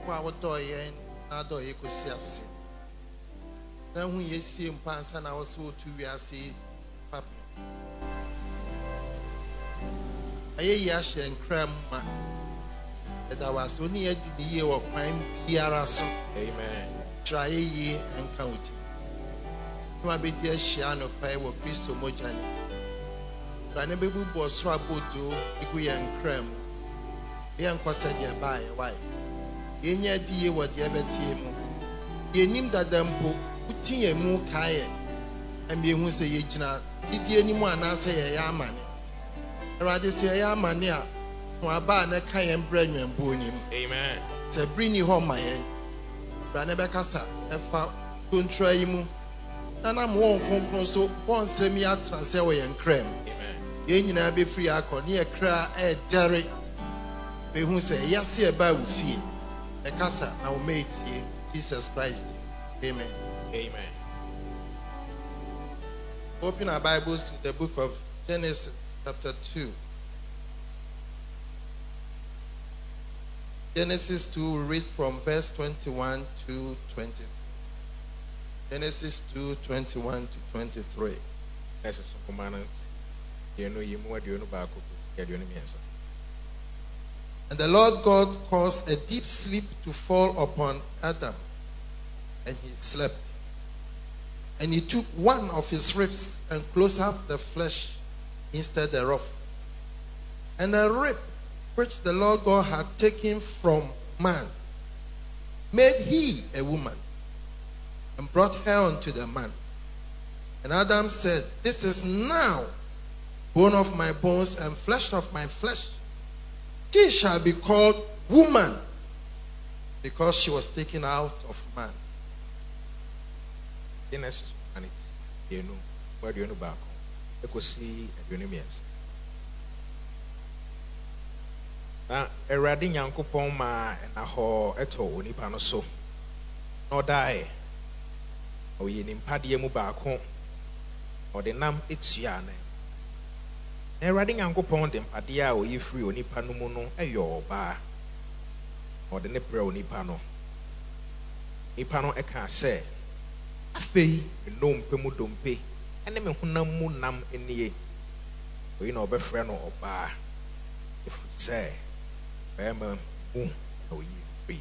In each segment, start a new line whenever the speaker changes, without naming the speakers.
Wa doye na doye kosi ase. Na hu yesi mpansa na wo so tu wi ase papa. Aye ya hye nkram ma. Eda was oni adi ni ye wo kwan biara so.
Amen.
Try ye enka uti. Tuma be dia hye no pai wo Kristo mojani. Ba ne bebu bo so abodo igu ye nkram. Ye nkwasa dia ba ye why. Ye nya di ye wo dia betie mu. Ye nim dadampo uti ye mu kae. Am ye hu se ye gina didi animu anase ye ya amane. Erade se ye ya amane a no aba na kan ye mbra nwambo onim.
Amen.
Te brini ho maye. Ba ne bekasa efa kontra yi mu. Na mo konkron so bon semi atranse wo ye nkram.
Amen.
Ye nyina be free akọ ne ye kra e dere. Be hu se yase e ba wo fie. E kasa na wo metie Jesus Christ. Amen.
Amen.
Open our Bibles to the book of Genesis, chapter 2. Genesis 2, we read from verse 21 to 23. Genesis 2, 21 to 23.
That's a commandment. You know, you more do you know about cookies.
And the Lord God caused a deep sleep to fall upon Adam, and he slept. And he took one of his ribs and closed up the flesh instead thereof. And the rib which the Lord God had taken from man made he a woman and brought her unto the man. And Adam said, This is now bone of my bones and flesh of my flesh. She shall be called woman, because she was taken out of man.
Genesis and it's you know where do you know back? You could see a universe. Na Eradi Nyankopon ma na ho eto onipa no so. No die. O ye nimpade mu baako. O de nam etua na. Eradi Nyankopon de mpade a o ye free onipa no mu no eyo oba. O de ne pre onipa no. Nipa no eka se afei nnompe mu dompe ene me honam mu nam enie oyi na obefrɛ no oba efu sɛ bɛma mu na oyi free.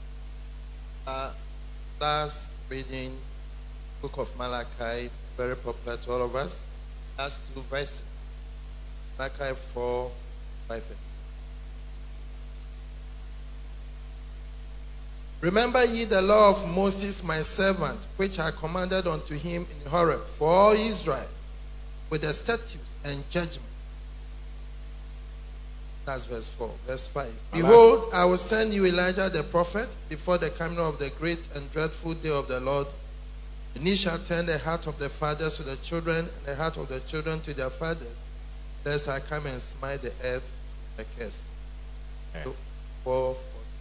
Last reading, book of Malachi, very popular to all of us. Last two verses, Malachi 4, 5 and 6. Remember ye the law of Moses my servant, which I commanded unto him in Horeb for all Israel, with the statutes and judgment. That's verse 4. Verse 5. Behold, I will send you Elijah the prophet before the coming of the great and dreadful day of the Lord. And he shall turn the heart of the fathers to the children, and the heart of the children to their fathers, lest I come and smite the earth with a curse. So, 4.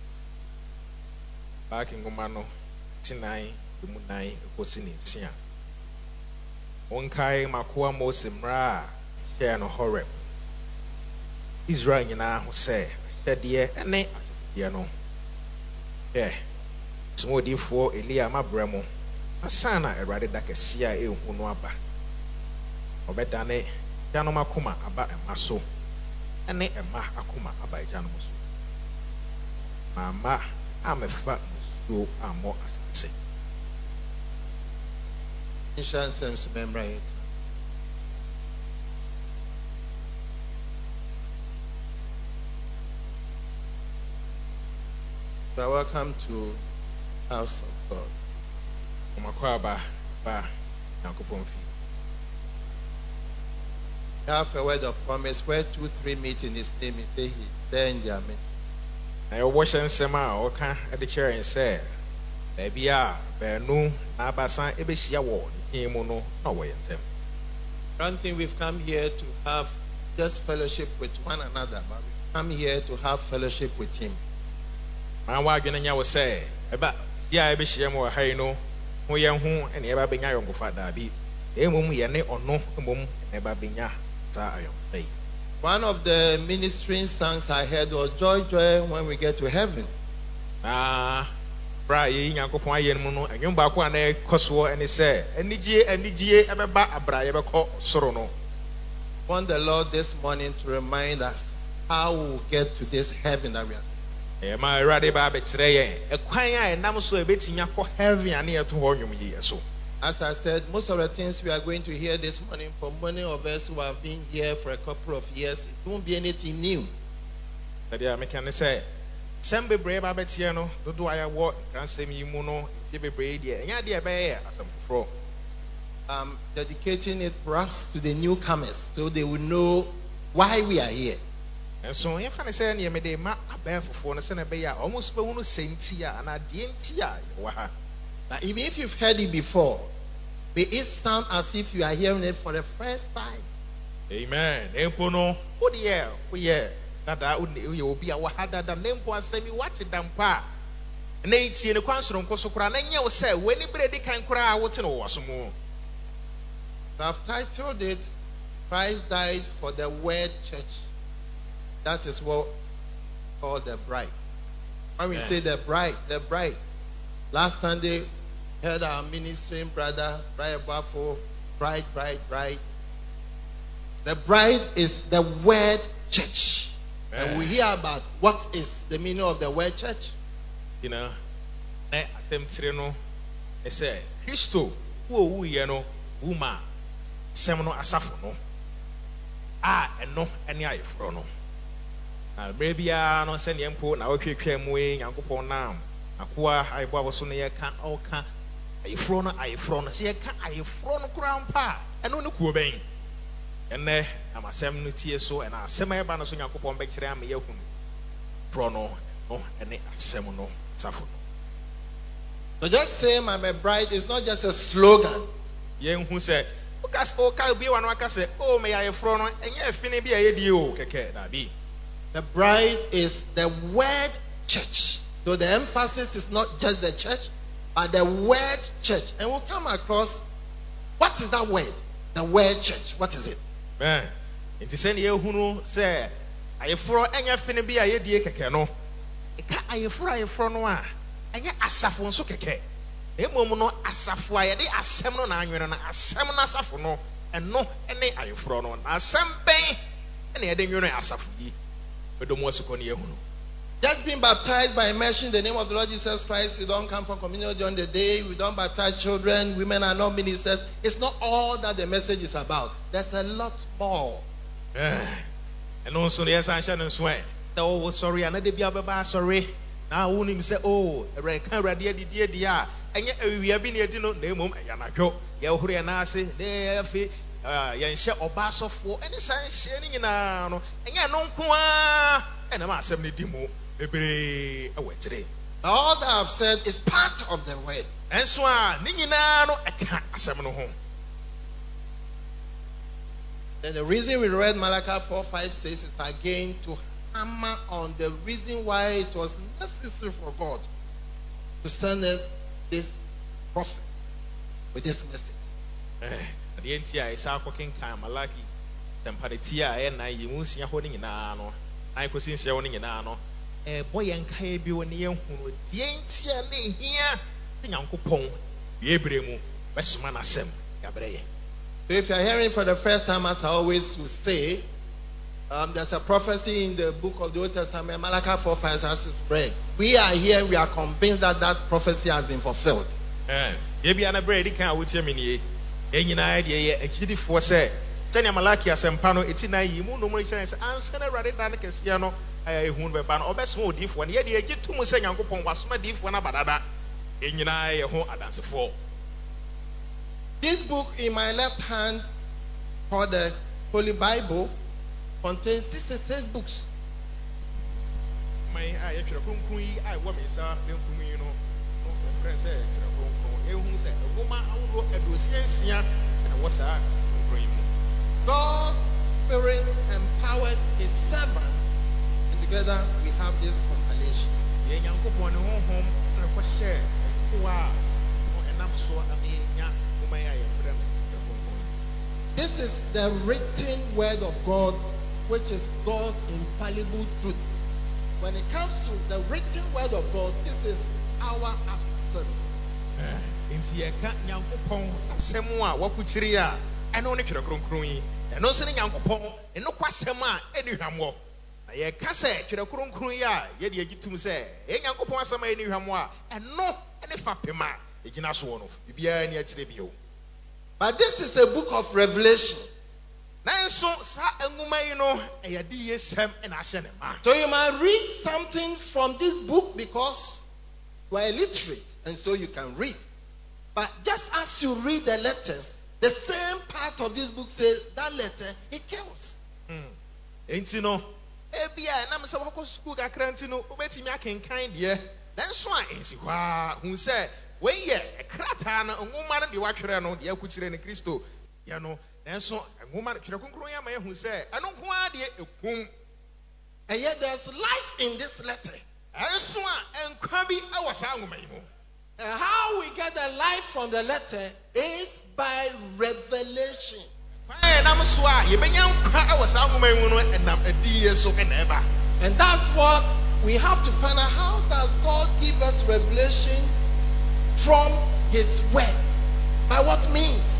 Back in Gomano, Tinai, Dumunai, Kosini, Sia. Onkai Makua Mosimra, share no Horeb. Israel, you know, say, said, dear, and nay, you know. Yeah, small deep for Elia Mabramo. Asana, a rather like a Sia, Unuaba. Obedane, Janoma Kuma, about a maso, and nay, a ma akuma, about Janomus. Mama, I'm a fat. So are more as I say.
Insurance seems to remember it. You are welcome to House of God. You have a word of promise where 2-3 meet in his name, he say he's there in their midst.
I wash and sema or can at the chair and say, Baby, Bernu, Abasan, Ebesia war, Mono, no way in them.
I don't think we've come here to have just fellowship with one another, but we've come here to have fellowship with him.
My wagon and you say, about Ya Ebesia more Haino, who young who and ever being young father be, Emum Yane or no, Mum, never being ya, Zion.
One of the ministering songs I heard was Joy, Joy when we get to heaven.
na bra ye nyankopon aye no no enwom ba ko ana ekoso ene se enigie ebeba abra ye beko soro no.
I want the Lord this morning to remind us how we will get to this heaven that we are seeing.
Ma erade ba be kire ye ekwan a enam so ebetinya ko heaven ane ye to ho nwom yi so.
As I said, most of the things we are going to hear this morning from many of us who have been here for a couple of years, it won't be anything new.
That ya make can say some bebre ba betie no dodo aya wo kransem yi mu no ye bebre de enya de be asam fro.
Dedicating it perhaps to the newcomers so they will know why we are here.
And so if I say near me, they ma above for a son almost be one sentia and a dientia.
Now, even if you've heard it before, may it sound as if you are hearing it for the first time.
Amen. Empono, oh dear, that will be our harder than Nempo semi what it dampa. And they see the console on Kosokran, and you say, when anybody can cry, what to know was more.
I've titled it, Christ died for the word church. That is what we call the bride. When we say the bride. Last Sunday, heard our ministering brother, Brian Bafo, bride. The bride is the word church. And we hear about what is the meaning of the word church.
You know, I say, Christo, who you know, Uma. Semono asafo no eno ene ayefro no na brebia no se ne mpo na wotwetwa mu Nyankopon na akoa ayebo aboso no ye ka oka ayefro no se ye ka ayefro no kura mpa eno ne kuo ben ene amasem no tie so ena asem ayeba no so Nyankopon be kire am ye hunu pro no ene asem no safo no.
So just say I'm a bride is not just a slogan.
Ye hu se
the bride is the word church. So the emphasis is not just the church, but the word church. And we'll come across what is that word? The word church. What is it?
Man, it is any who say, I fro and your finna be a dear keke no. I fro no, and yet asafon so keke. Emono asafo ayede asem no na anwene na asem na asafo no eno ene ayefro no na asem ben ene yede nwene asafo yi bedomo asiko ne ehunu.
Just being baptized by immersion in the name of the Lord Jesus Christ, we don't come for communion during the day, we don't baptize children, women are not ministers. It's not all that the message is about. There's a lot more.
And also the essential and swear. So oh sorry, another be ababa sorry. Now who say oh reka radio dia enye we have been edino na emom yanadwo ye ohuru ya na ase de afi ye nhye oba sofo ene san hye ni nyina no enye no nko a ene ma asem ne di mu ebere awetire.
All that I've said is part of the word.
Enso a ni nyina no eka asem no ho.
Then the reason we read Malachi 4:5 says is again to hammer on the reason why it was necessary for God to send us this prophet with this message.
The entire is our cooking time, Malaki, Temperatia, and I use your holding in ano. I could see showing in ano. A boy and Kabi when you who the entire here, the Uncle Pong, Yebremu, Westman Asem, Gabriel.
So if you're hearing for the first time, as I always will say, there's a prophecy in the book of the Old Testament, Malachi 4:5 has read. We are here, we are convinced that that prophecy has been fulfilled.
Maybe an abread can't with Gemini. Any idea, a giddy for say, Tanya Malachi as Empano, it's in a Yimu, no more chance, answer rather than a Cassiano, I won't be ban or best more deep when you get to Musa Uncle Pong was my deep one about in your eye, a home at for.
This book in my left hand, called the Holy Bible, contains 66 books.
My eye, I woman, sir, you know, friends say, who said, a woman, I will at the and what's that?
God, Spirit, empowered His servant, and together we have this compilation.
Young couple home and a share. Wow, and I'm so
this is the written word of God, which is God's infallible truth. when it comes to the written word of God, this is our absolute.
Nti yɛka Nyankopɔn asɛm a wakukyiri a ɛno ne Twerɛ Kronkron yi. Ɛno nso ne Nyankopɔn ɛno kwasɛm a ɛne hwammɔ. Na yɛka sɛ Twerɛ Kronkron yi a yɛde agyi tum sɛ ɛyɛ Nyankopɔn asɛm a ɛne hwammɔ a ɛno ne fapem a ɛgyina soɔ no. Bibiara ni akyerɛ bio.
But this is a book of Revelation.
So
you might read something from this book because you are illiterate and so you can read. But just as you read the letters, the same part of this book says that letter, it kills. And yet there's life in this letter. And how we get the life from the letter is by revelation. And that's what we have to find out. How does God give us revelation from His word? By what means?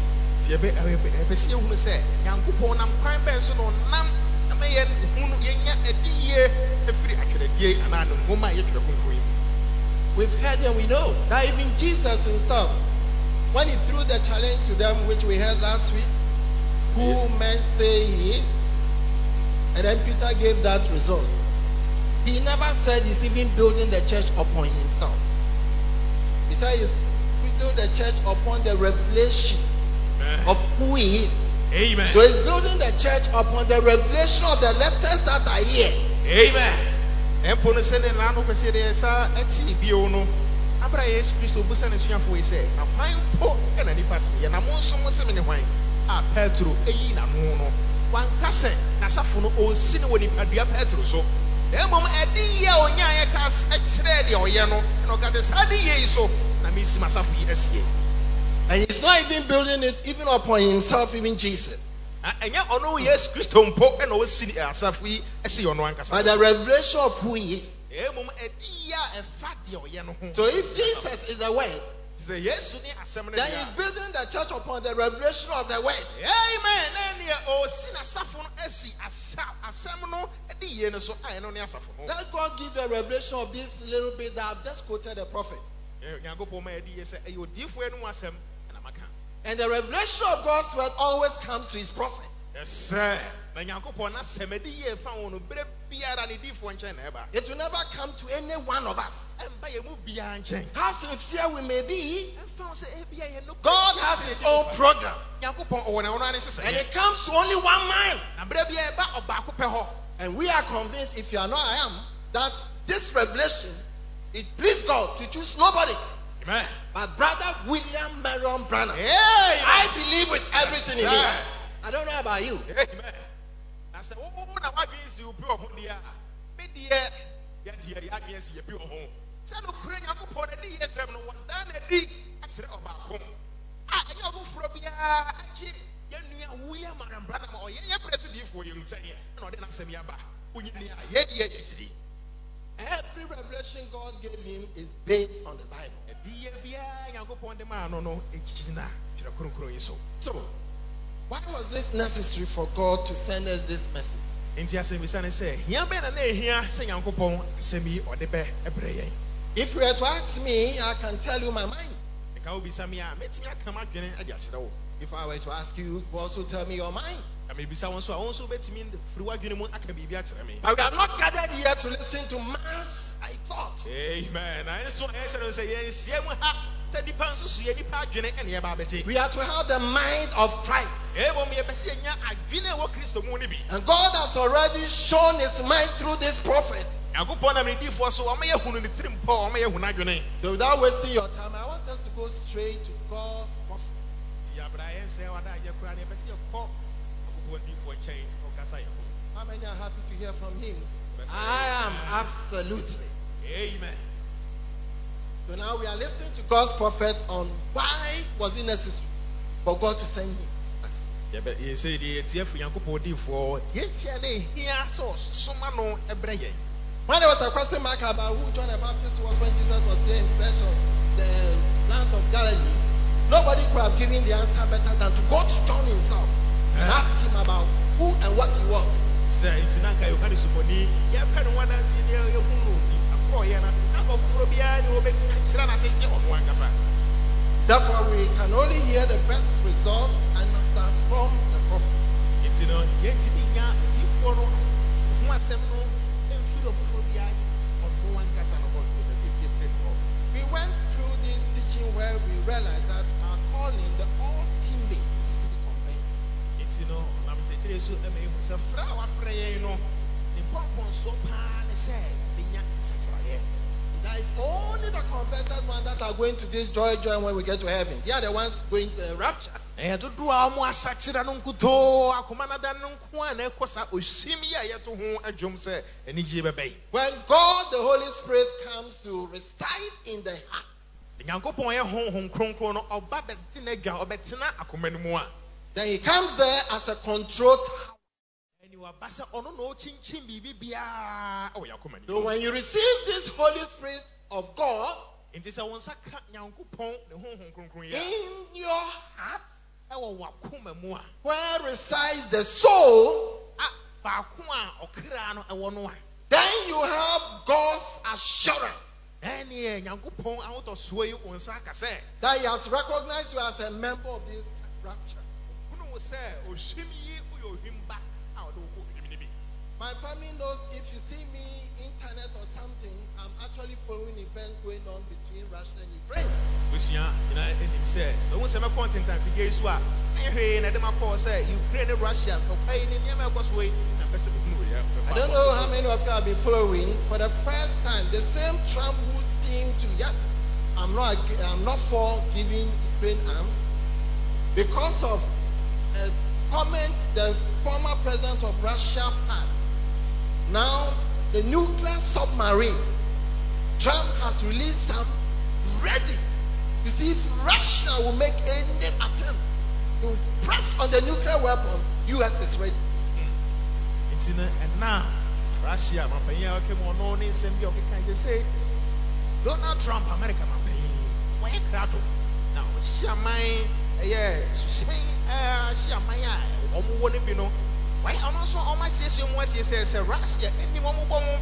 We've heard and we know that even Jesus himself, when he threw the challenge to them, which we heard last week, who men say he is, and then Peter gave that result. He never said he's even building the church upon himself. He said he's building the church upon the revelation of who he is.
Amen.
So he's building the church upon the revelation of the letters that are here.
Amen.
And he's not even building it even upon himself, even Jesus. But the revelation of who he is. So if Jesus is the word, then he's building the church upon the revelation of the word.
Amen.
Let God give a revelation of this little bit that I've just quoted the prophet. And the revelation of God's word always comes to his prophet.
Yes, sir. It
will never come to any one of us. How sincere we may be, God has his own program. And it comes to only one man. And we are convinced, if you are not, I am, that this revelation, it pleased God to choose nobody.
Amen.
But Brother William Marion Branham, I believe with everything in me. I don't know about you.
Amen.
Every revelation God gave him is based on the Bible. So, why was it necessary for God to send us this message? If you were to ask me, I can tell you my mind. If I were to ask you, you could also tell me your mind. But we are not gathered here to listen to mass, I thought.
Amen.
We are to have the mind of Christ. And God has already shown his mind through this prophet. So without wasting your time, I want us to go straight to God's prophet. How many are happy to hear from him? I am absolutely.
Amen.
So now we are listening to God's prophet on why was it necessary for God to send him. When there was a question mark about who John the Baptist was when Jesus was saying fresh of the lands of Galilee, nobody could have given the answer better than to go to John himself and ask him about who and what he was. Therefore, we can only hear the best result and answer from the prophet. We went through this teaching where we realized that our calling, the ultimate, is to be converted. That is only the converted ones that are going to this joy when we get to heaven. They are the ones going to the rapture. When God the Holy Spirit comes to reside in the heart, then he comes there as a control tower. So when you receive this Holy Spirit of God in your heart, where resides the soul, then you have God's assurance that he has recognized you as a member of this rapture. My family knows if you see me internet or something, I'm actually following events going on between Russia and Ukraine. I don't know how many of you have been following. For the first time, the same Trump who seemed to, yes, I'm not for giving Ukraine arms, because of a comment the former president of Russia passed. Now, the nuclear submarine, Trump has released some ready to see if Russia will make any attempt to press on the nuclear weapon. US is ready. And now, Russia, Donald Trump, America, why crowd? Now, why also all my says Russia any one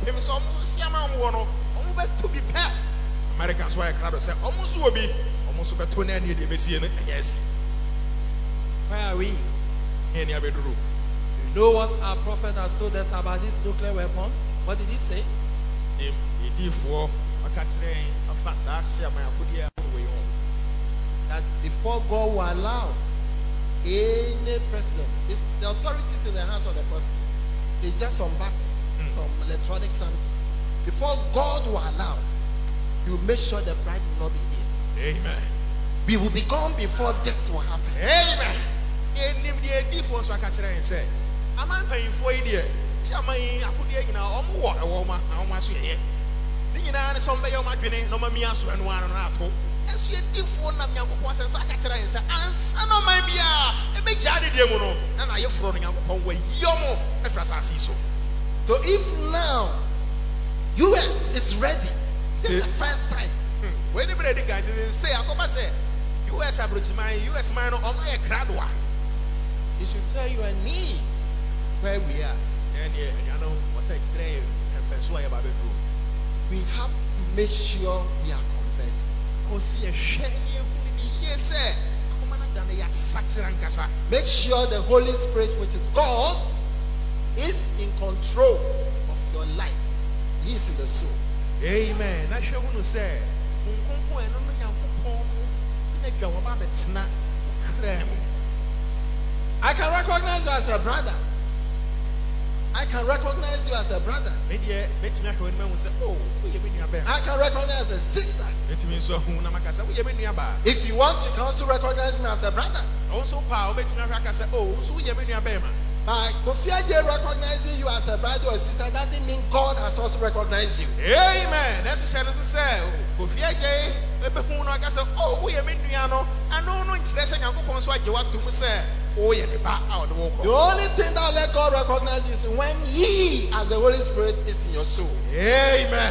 to be pet. Americans why a crowd say almost will be almost about 20 years. Yes.
Where are we?
Any other room.
You know what our prophet has told us about this nuclear weapon? What did he say? That before God will allow any president, it's the authorities in the hands of the prophet. It's just some button, some electronic something. Before God will allow, you make sure the bride will not be here.
Amen.
We will be gone before this will happen.
Amen. I'm not paying for it. So
if now US is ready, this is the first time.
When the guys say, US US man on my crowd.
It should tell you a need where we are. We have to make sure we are converted. Make sure the Holy Spirit, which is God, is in control of your life. He is in the soul.
Amen. I shall want to say,
I can recognize you as a brother. I can recognize you as a brother. I can recognize a sister. If you want, you can also recognize me as a brother. But Kofi recognizing you as a brother or a sister doesn't mean God has also recognized you.
Amen. That's what I say. Kofi oh, we have been I know no interest in your so I what to say.
The only thing that let God recognize you is when He, as the Holy Spirit, is in your soul.
Amen.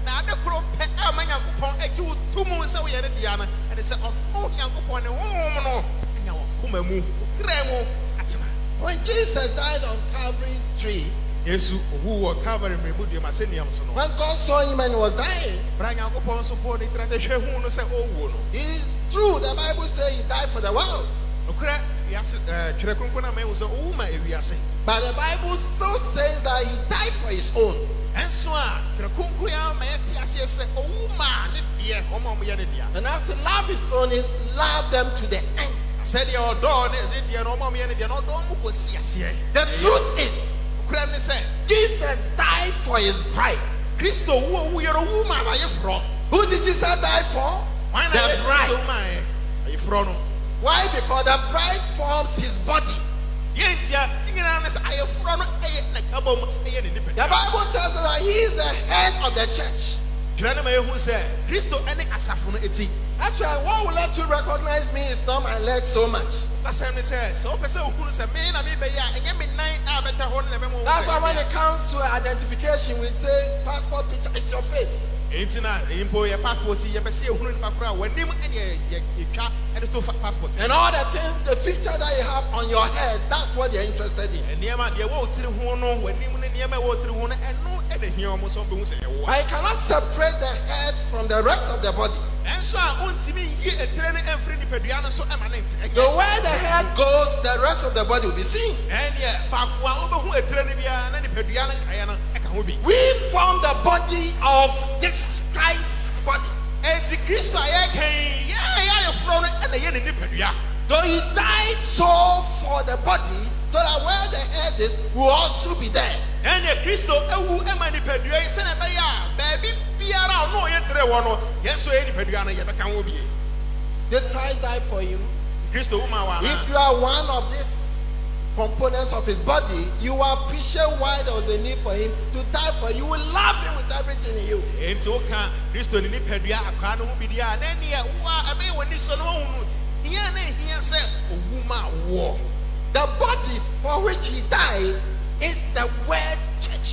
When Jesus died on Calvary's tree, when God saw him and he was dying, it's true, the Bible says he died for the world. But the Bible still says that he died for his own. And as he loved his own, he loved them to the end. The truth is, Jesus died for his bride. Who did Jesus die for? The bride. Why? Because the bride forms his body. The Bible tells us that he is the head of the church. Actually, what will let you recognize me is not my leg so much. That's why when it comes to identification, we say passport picture is your face. And all the things, the feature that you have on your head, that's what they're interested in. I cannot separate the head from the rest of the body. The way the head goes, the rest of the body will be seen. We form the body of this Christ's body. So he died so for the body, so that where the head is will also be there. Did Christ die for you? If you are one of these components of his body, you will appreciate why there was a need for him to die for you. You will love him with everything in you. The body for which he died is the word church.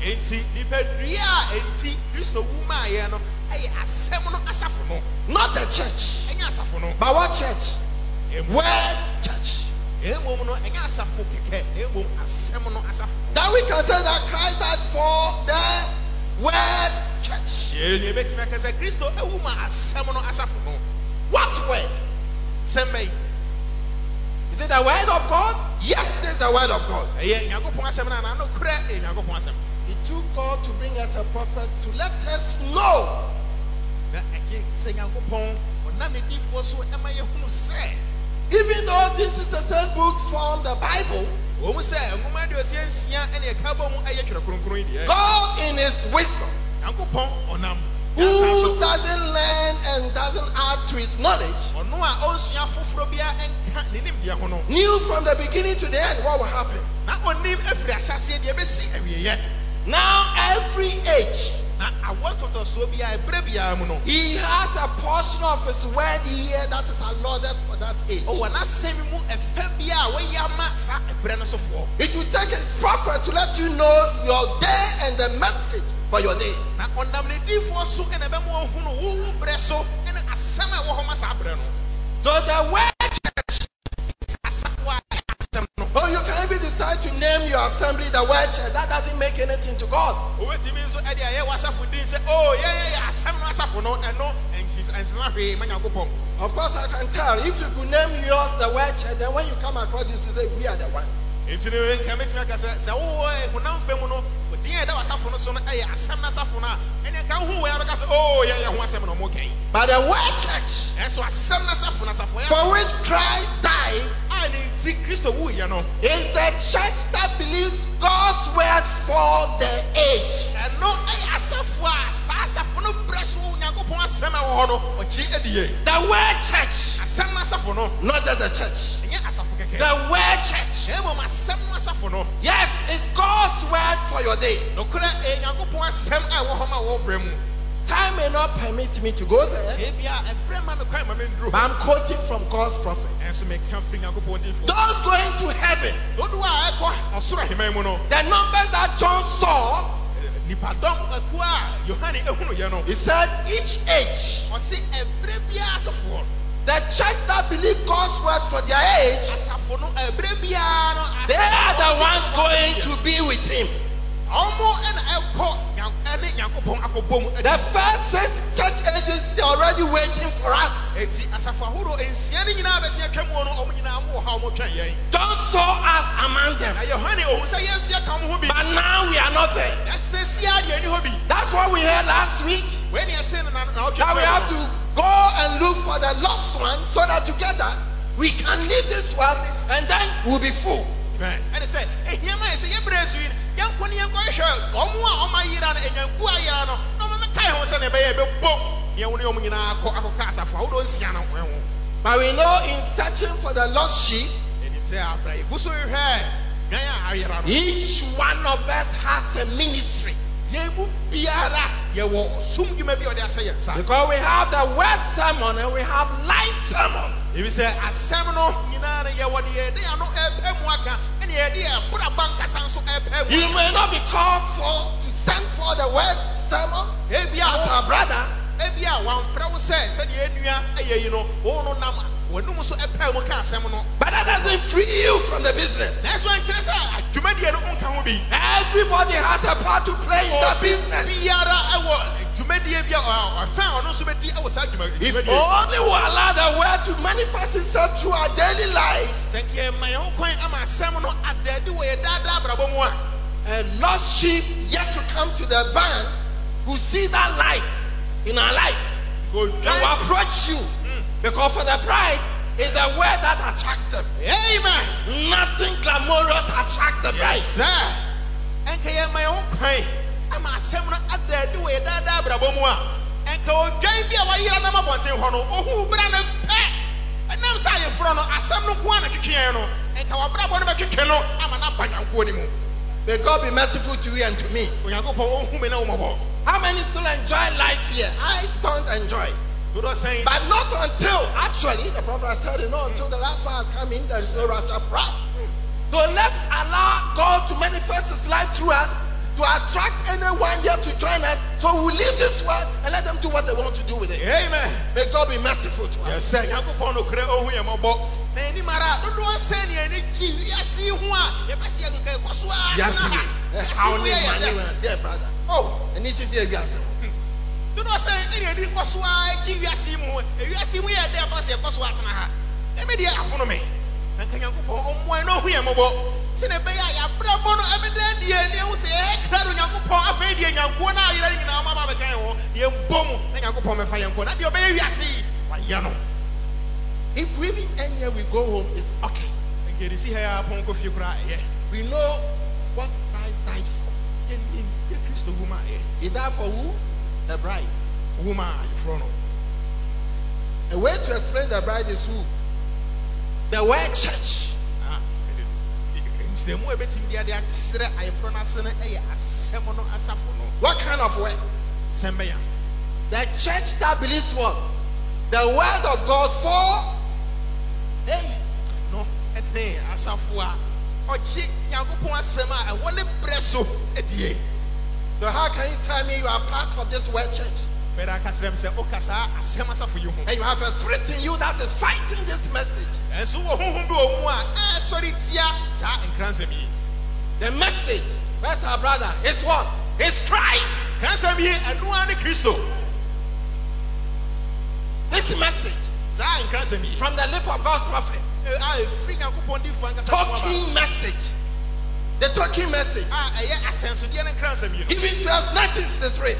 Not the church. But what church? Word church. Then we can say that Christ died for the word church. What word? Is it the word of God? Yes, this is the word of God. It took God to bring us a prophet to let us know. Even though this is the same books from the Bible, God in his wisdom, who doesn't learn and doesn't add to his knowledge, knew from the beginning to the end what will happen. Now every age, he has a portion of his word here that is allotted for that age. It will take his prophet to let you know your day and the message for your day. So the word church. Oh, you can even decide to name your assembly the word church. That doesn't make anything to God. Of course, I can tell. If you could name yours the word church, then when you come across this, you say, we are the ones. But the word church, for which Christ died, is the church that believes God's word for the age. The word church, not just the church. The word church. Yes, it's God's word for your day. Time may not permit me to go there, but I'm quoting from God's prophet. Those going to heaven, the numbers that John saw, he said each age, the church that believe God's word for their age, they are the ones going to be with him. The first 6 church ages, they're already waiting for us. John saw us among them, but now we are not there. That's what we heard last week. Now we have to go and look for the lost one so that together we can leave this world and then we'll be full.
Right. And they said,
but we know in searching for the lost sheep, each one of us has a ministry. Because we have the word sermon and we have life sermon. You may not be called for to send for the word sermon as our brother. But that doesn't free you from the business. Everybody has a part to play in the business. If only we allow the word to manifest itself through our daily life, a lost sheep yet to come to the barn who see that light in our life and will approach you, because for the bride is the word that attracts them. Amen. Nothing glamorous attracts the bride. Yes, sir. May God be merciful to you and to me. How many still enjoy life here? I don't enjoy. But not until, actually, the prophet said, until the last one has come in, there is no rapture for us. So let's allow God to manifest his life through us, to attract anyone here to join us, so we'll leave this world and let them do what they want to do with it. Amen. May God be merciful to us. Yes, sir. Dear brother. Oh, I need you there. Do not say any Koswa, Giviasimu, Yasimu, Emedia, and can you go on one no here? Sinebea, Brabono, Evident, you say, Yakupo, Afadia, Yakuna, in our Mama Gayo, you boom, and Yakupom, and Fire, and your baby, I see. If we be here, we go home, it's okay. And you see here, Ponko, if you cry, we know what Christ died for. He died for who? The bride. Woman, front. A way to explain the bride is who? The word church. What kind of word? The church that believes what? The word of God for. Hey. No. So how can you tell me you are part of this word church? And you have a spirit in you that is fighting this message. The message, where's our brother? It's what? It's Christ. This message from the lip of God's prophet. Talking message. The talking message. Given to us 1963.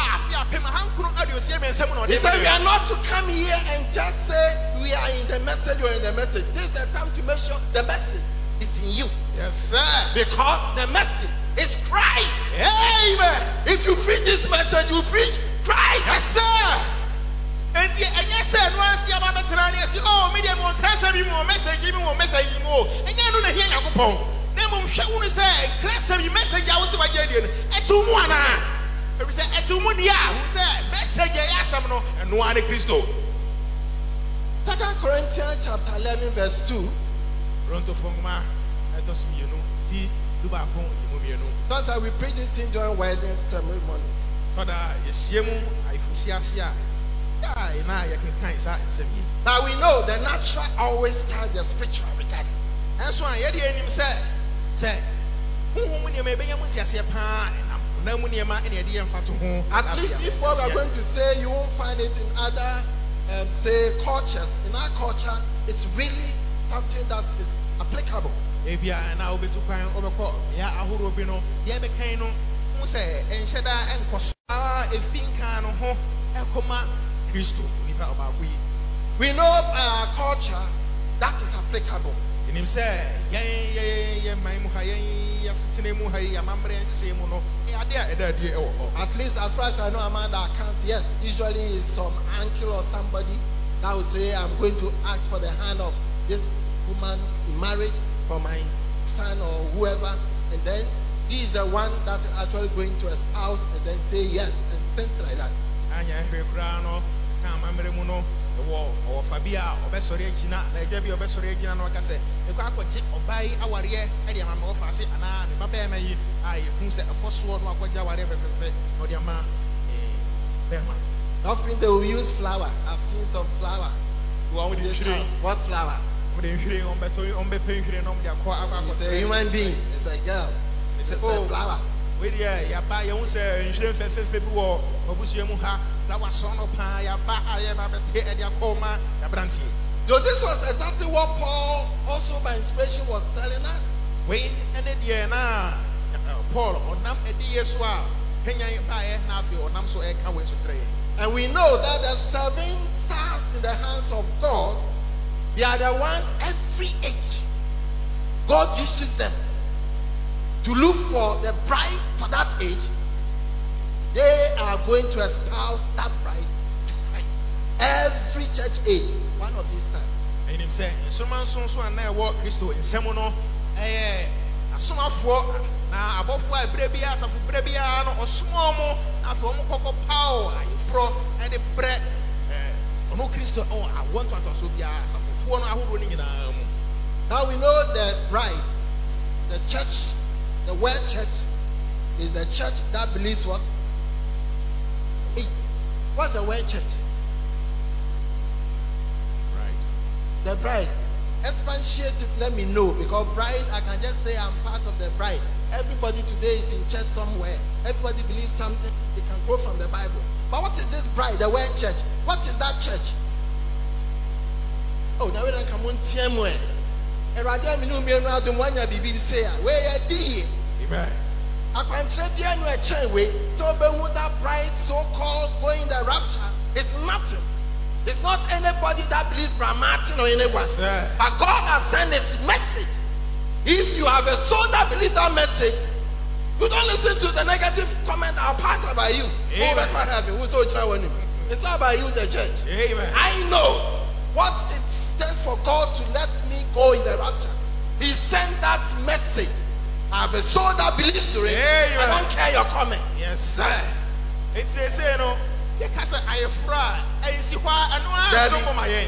He said we are not to come here and just say we are in the message or in the message. This is the time to make sure the message is in you. Yes, sir. Because the message is Christ. Amen. If you preach this message, you preach Christ. Yes, sir. And yes, sir. Once you have a medium or message, even more message, more. And you don't hear your say, message I was
Every say etumundia who say message yasam no eno ane Kristo.
2 Corinthians chapter 11 verse 2.
Ronto fongma etos mienu ti duba fon yemu mienu.
Sometimes we preach this thing during wedding ceremonies.
Father yesiemu aifusiasia ya ina yakenkan sa nsemi.
Now we know the natural always tells the spiritual regarding.
And so I yedi enim say huhu ni me benya mutiasie pa na mu niema ene yedi emfa to ho.
At least if what we are going to say, you won't find it in other say cultures. In our culture, it's really something that is applicable.
Ebia na obetu kwan obekọ ya ahoro bi no ye bekan no mu say enhyeda enkoso efinkan no ho ekoma Kristo nipa obaku yi.
We know our culture that is applicable.
Enim say ye man mu ha ye asitene mu ha ye amambre nsese mu no e ade a edade e wo.
At least as far as I know among the accounts, yes, usually is some uncle or somebody that will say, I'm going to ask for the hand of this woman in marriage for my son or whoever, and then he is the one that is actually going to espouse and then say yes and things like that.
Anya hwe kra no ka amambre mu no wo fabia obesori agina na ejabi obesori agina no ka se e kwa akwaje obai aware e de amama ofa se ana me baba ema yi ai hu se akoso no akwaje aware pepepe no de ama bema.
Often they will use flour. I've seen some flour. What flour? It's a human being. It's a girl. It's a flower. So this was exactly what Paul also by inspiration was telling us.
Paul
and we know that the 7 stars in the hands of God, they are the ones every age. God uses them to look for the bride for that age. They are going to espouse that bride to Christ. Every church age, one of these stars.
And him say, "Someone so and I walk Christo in Semono. Some of what now above why Brebia, some Brebia, or small more, after Coco Power, Pro and the bread. No Christo, oh, I want to also be some one running in a.
Now we know the bride, the church, the word church is the church that believes what? What's the word church? Right. The bride. Expatiate it, let me know, because bride, I can just say I'm part of the bride. Everybody today is in church somewhere. Everybody believes something. They can quote from the Bible. But what is this bride, the word church? What is that church? Oh, now we don't come on TMW. Amen. I can trade the annual chain way. So that bride so-called going the rapture, it's nothing. It's not anybody that believes Brother Martin or anyone. Yes, but God has sent his message. If you have a soul that believes that message, you don't listen to the negative comment I'll pass about you. It's not about you, the church. Amen. I know what it takes for God to let me go in the rapture. He sent that message. I have a soul that believes to it. Amen. I don't care your comment.
Yes, sir. It's a say no. Because I am fraud. I see why I know I'm so my end.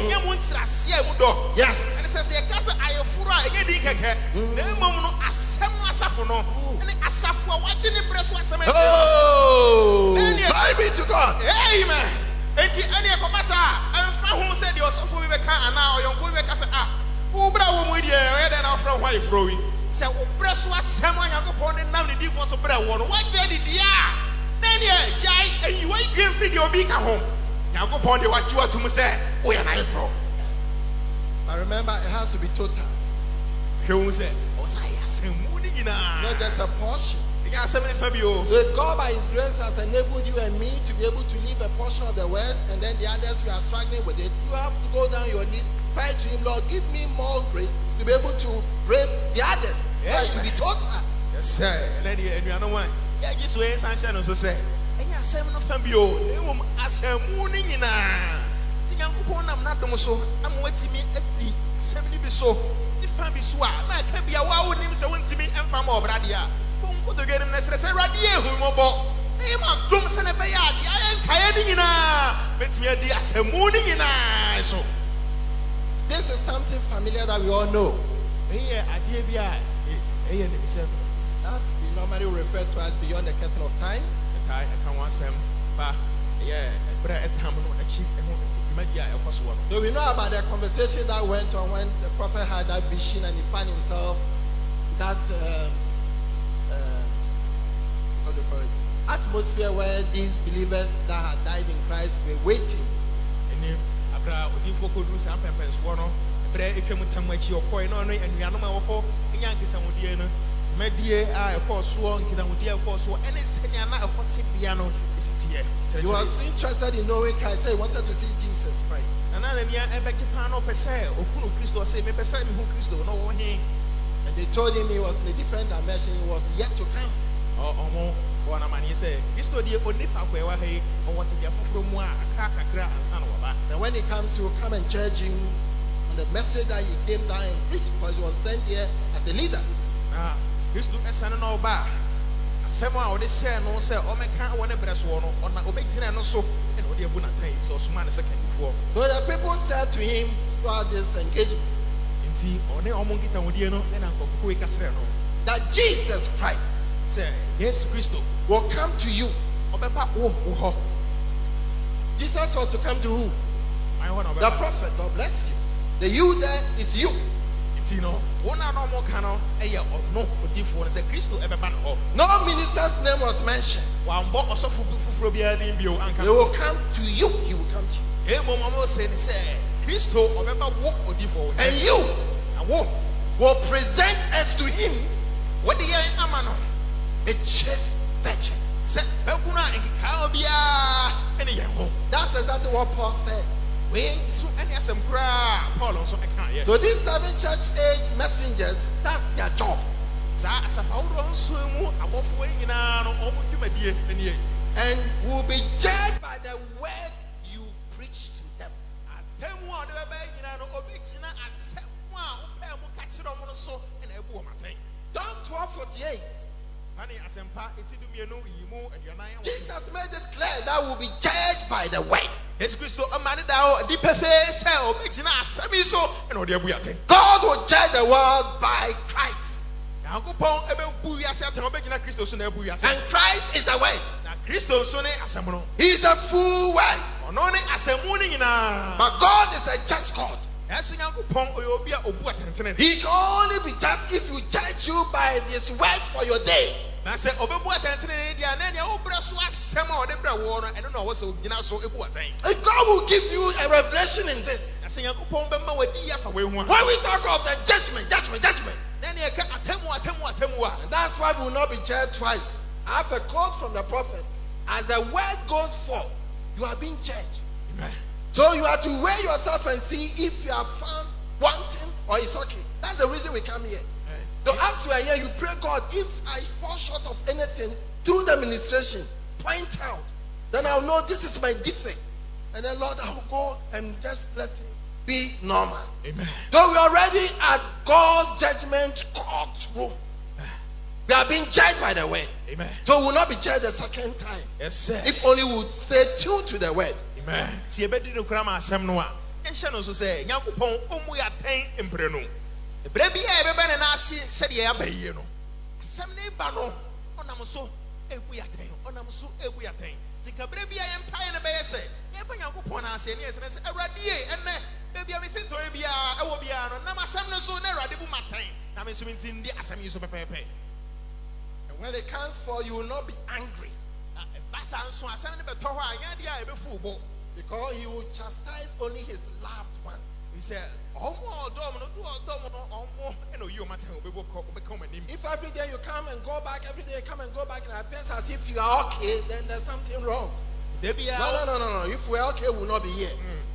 Yes. And it says, I am fraud. I get it. No moment, a summer safono. And a safwa watching the press was some.
Oh, glory be to God.
Amen. And see, any of us and who said you're so full of a car and now you're going to say, who brought with you? And then after a while, throwing. So, press was someone I go upon the now the difference of bread. What did it? Then and you ain't going to your big home. Now go upon the what you are to say, where am I from?
I remember it has to be total.
Who said, not
just a portion. So if God by his grace has enabled you and me to be able to live a portion of the word, and then the others we are struggling with it, you have to go down your knees, pray to him, Lord, give me more grace to be able to break the others. Yeah, to be total.
Yes, sir. And you know what? Yeah, just way sunshine also say. And you are saying no fambio. They will ask a morning in a. Tingankupon am not so. I'm waiting me every 70 be so. If I be so, I can be a wow name so to me and from over Radia. Who to get him necessary Radia who mobile.
This is something familiar that we all know. That we normally refer to as beyond the curtain of time. So we know about the conversation that went on when the prophet had that vision and he found himself that what do you call it? Atmosphere where these believers that had died in Christ were waiting. He was interested in knowing Christ, so he wanted to see Jesus Christ. And they told him he was in a different dimension, he was yet to come. And when he comes, he will come and judge him on the message that he came down and preached, because he was sent here as a leader. So the people said to him throughout this engagement that Jesus Christ will come to you. Jesus was to come to who? The prophet. God bless you. The you there is you. No minister's name was mentioned. They will come to you. He will come to you. And you will present us to him a chaste virgin. That's exactly what Paul said. So these 7 church age messengers, that's their job. And will be judged by the word you preach to them. John 12:48. Jesus made it clear that we'll be judged by the word. God will judge the world by Christ. And Christ is the word. He is the full word. But God is a just God. He can only be just if you judge you by his word for your day. And God will give you a revelation in this. When we talk of the judgment. And that's why we will not be judged twice. I have a quote from the prophet. As the word goes forth, you are being judged. Amen. So you have to weigh yourself and see if you are found wanting or it's okay. That's the reason we come here. So as you are here, you pray, God, if I fall short of anything through the administration, point out. Then I'll know this is my defect. And then, Lord, I'll go and just let it be normal. Amen. So we are already at God's judgment courtroom. We are being judged by the word. Amen. So we will not be judged the second time. Yes, sir. If only we would stay true to the word. Amen. And when it comes for you will not be angry. Because he will chastise only his loved ones. He said, if every day you come and go back, and it appears as if you are okay, then there's something wrong. No. If we're okay, we'll not be here.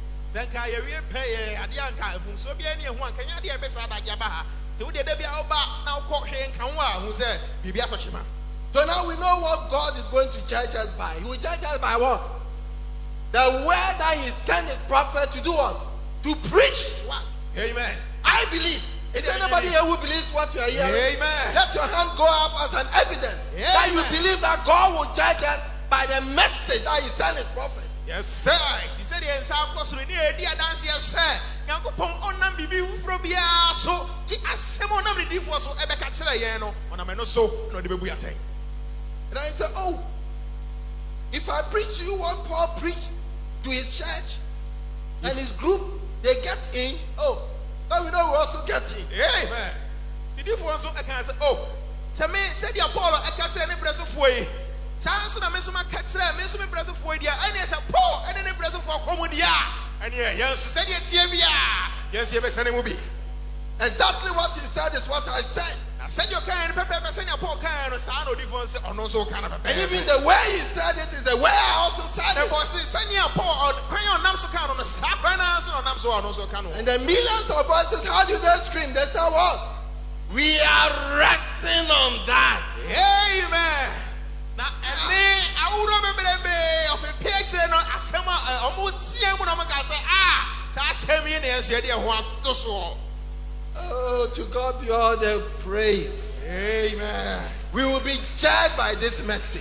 So now we know what God is going to judge us by. He will judge us by what? The word that he sent his prophet to do what? To preach to us. Amen. I believe. Is there anybody here who believes what you are hearing? Amen. Let your hand go up as an evidence that you believe that God will judge us by the message that he sent his prophet.
Yes, sir. He said, "Yes, of course, we need a dance." Yes, sir. Nyankopon onam bibi ufro bia so ti asem onam ne difo so ebeka kire yen no onam no so na ode bebu yaten.
And I said, oh, if I preach you what Paul preached to his church and his group, they get in. Oh, now we know we also get in.
Amen. The difo so I can say, oh, tell me said the Paul eka kire ne breso foi. Sanso na mesoma ka kire me so me breso foi dia. Ani say Paul ene ne breso foi komo dia. And yes, said yes, you send him be.
Exactly what he said is what I said.
I said you can send your Paul can or difference on also kind of
and even the way he said it is the way I also said it.
Send your Paul on crayon namso can on the sacrifice on namso on also can.
And the millions of voices, how do they scream? They say what? We are resting on that.
Amen. Now, and then I would remember of a picture no asema omutie mu na maka say sa asemi na ense de ho atoso.
Oh, to God be all the praise.
Amen.
We will be judged by this message.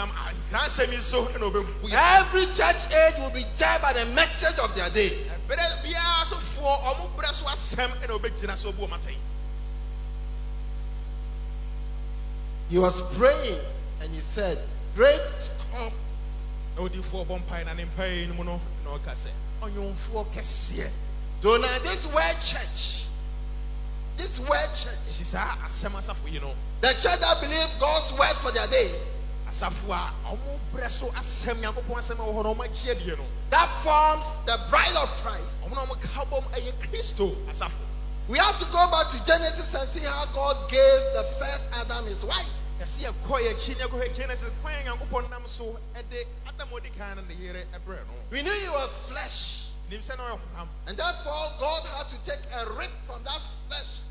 Every church age will be judged by the message of their day. He was praying and he said, great sculptor. So now this word church, the church that believe God's word for their day, that forms the bride of Christ. We have to go back to Genesis and see how God gave the first Adam his wife. We knew he was flesh, and therefore God had to take a rib from that flesh.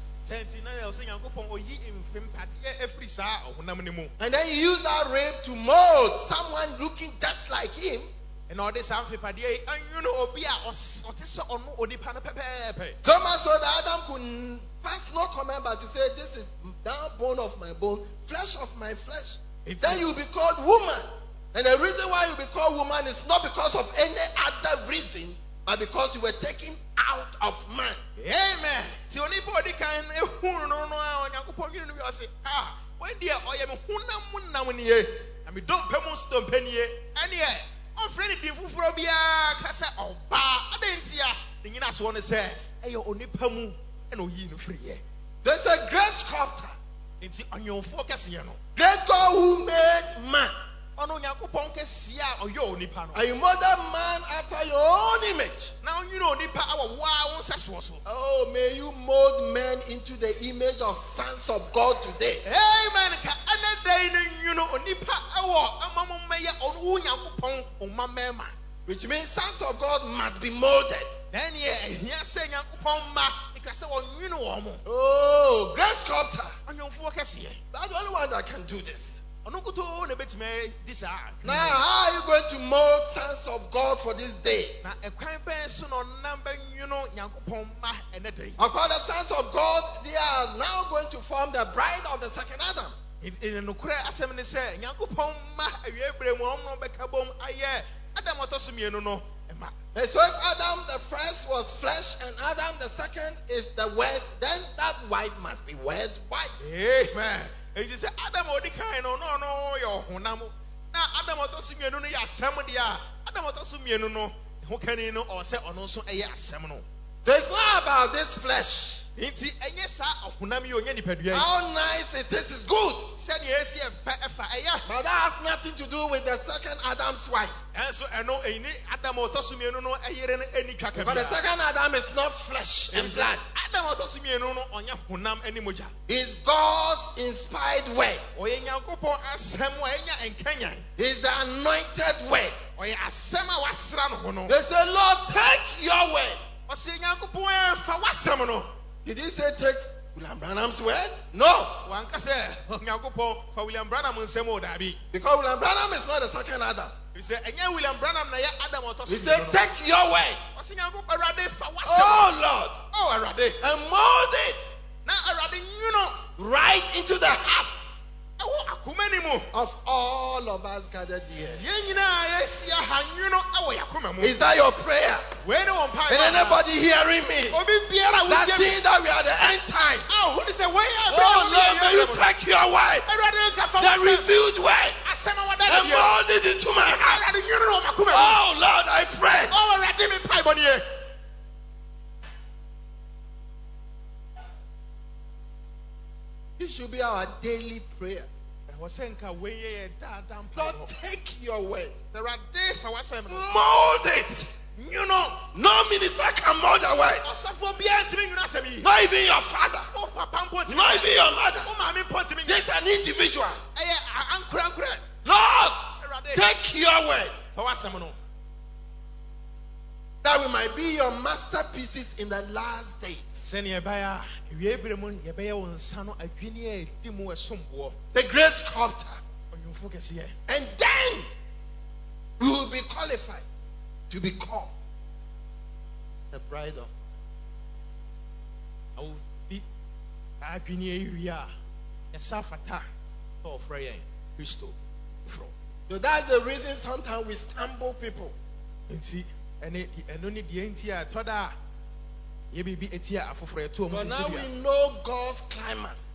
And then he used that rib to mold someone looking just like him. So much so that Adam could pass no comment but to say, this is now bone of my bone, flesh of my flesh. Then you'll be called woman. And the reason why you'll be called woman is not because of any other reason, but because you were taken out of man.
Amen.
There's a great sculptor, great God who made man. And you mold that man after your own image. Oh, may you mold men into the image of sons of God today.
Amen.
Which means sons of God must be molded. Oh, great sculptor. That's the only one that can do this. Now, how are you going to mold sons of God for this day? Of course, the sons of God, they are now going to form the bride of the second Adam. And so if Adam the first was flesh and Adam the second is the word, then that wife must be word's wife.
Amen. And you say Adam Odika no your honam. Now Adam Otosimiano ya Samudia, Adam Otosimiano, who can you know or say on also a seminal.
So it's not about this flesh. How nice it is good. But that has nothing to do with the second Adam's wife. Because the second Adam is not flesh and blood. It's God's inspired word. It's the anointed word. They say, Lord, take your word. Did he say take William Branham's word? No. Because William Branham is not the second Adam. He said, take your word. Oh Lord. And mold it right into the hearts of all of us gathered here.
Is that your prayer? And anybody hearing me? That's seeing that we are the end time. Oh Lord, may you take your word, the revealed word, and mold it into my heart. Oh Lord, I pray.
This should be our daily prayer. Lord, take your word.
Mold it. No minister can mold a word. Not even your father. Not even your mother. Just an individual. Lord, take your word, that we might be your masterpieces in the last days. The great sculptor. And then we will be qualified to be called the bride of. So that's the reason sometimes we stumble people. But now we know God's climax.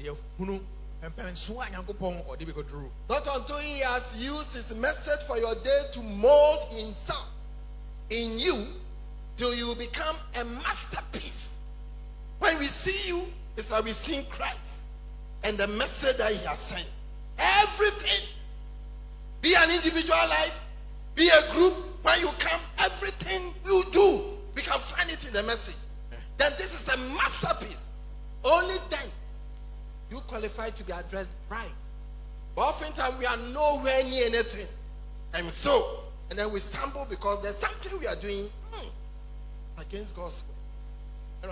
Not until He has used His message for your day to mold Himself in you till you become a masterpiece. When we see you, it's like we've seen Christ and the message that He has sent. Everything, be an individual life, be a group, when you come, everything you do, we can find it in the message. Then this is a masterpiece. Only then you qualify to be addressed bride. But oftentimes we are nowhere near anything. And then we stumble because there's something we are doing against God's will.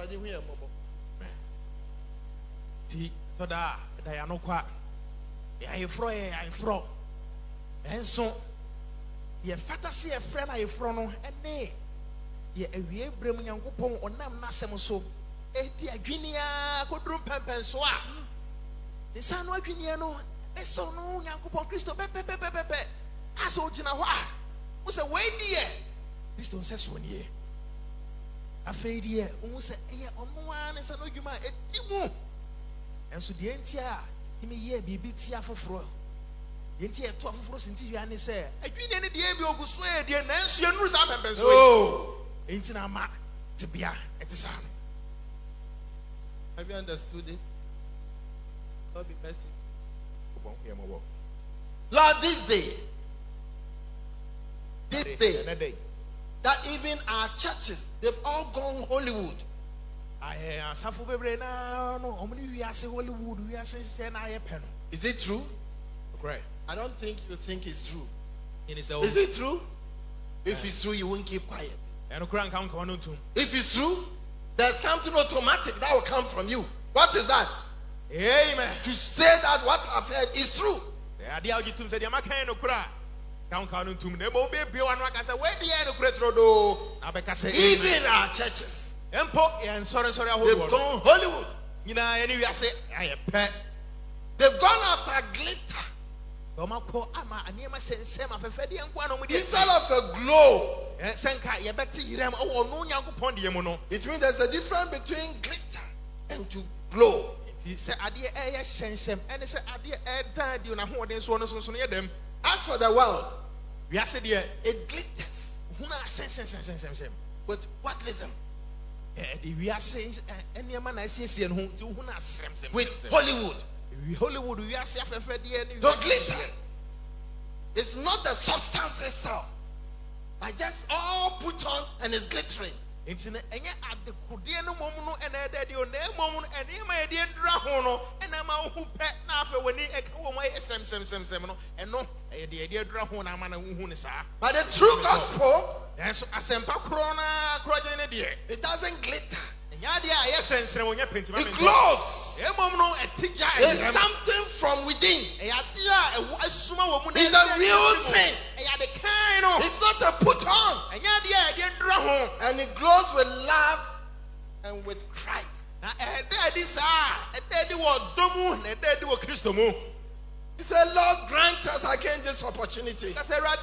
And so, the fata see a friend I from no, and nay, ye a wee brim yankupon or nam nasem so, dear Guinea could room pempen so. The son of Guinea no, a so no yankupon Christo pepe. As old Jinawa was a way dear. Christo says 1 year. A fade year, almost a year on one is an argument at Timu. And so the entire Timmy year be beat here for fraud. The entire 12 frost into you and say, I didn't any day you go swear, dear Nancy and Rusa members. Oh, ain't in a mat to be at the sun.
Have you understood it? God be mercy. Lord, this day, that even our churches, they've all gone Hollywood. Is it true?
Great.
I don't think you think it's true. Is it true? If it's true, you won't keep quiet. If it's true, there's something automatic that will come from you. What is that?
Amen.
To say that what I've heard is true. Even our churches, they've gone Hollywood. They've gone after glitter instead of a glow. It means there's a difference between glitter and to glow. As for the world, it glitters with what listen? With Hollywood. The glitter is not the substance itself, but just all put on and it's glittering. But the true gospel, it doesn't glitter. It glows. There's something from within. It's the real thing. It's not a put on. And it glows with love and with Christ. He said, Lord, grant us again this opportunity. So we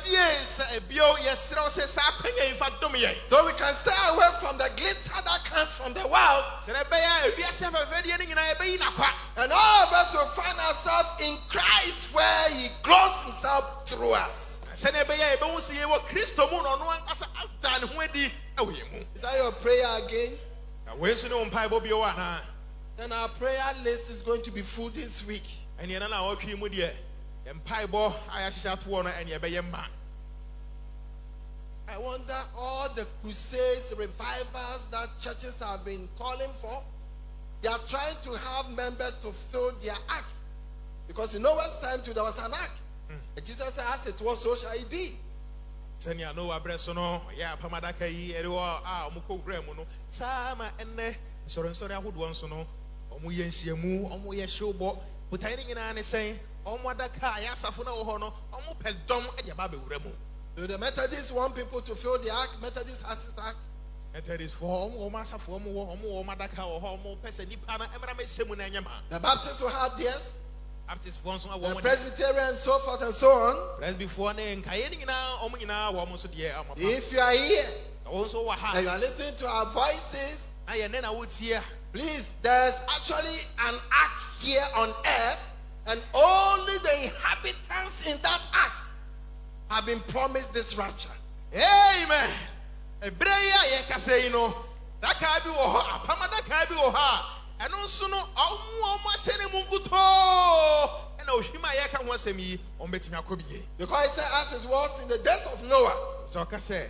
can stay away from the glitter that comes from the world. And all of us will find ourselves in Christ where He glows Himself through us. Is that your prayer again? Then our prayer list is going to be full this week. I wonder all the crusades, revivals that churches have been calling for, they are trying to have members to fill their ark. Because in Noah's time too, there was an ark. And Jesus said, as it was, so shall it be. Do the Methodists want people to fill the ark? Methodist has his ark. The Baptists will have theirs. The Presbyterian and so forth and so on. If you are here and you are listening to our voices, please, there's actually an ark here on earth, and only the inhabitants in that ark have been promised this rapture.
Amen. And also no
because it said, as it was in the days of Noah. So in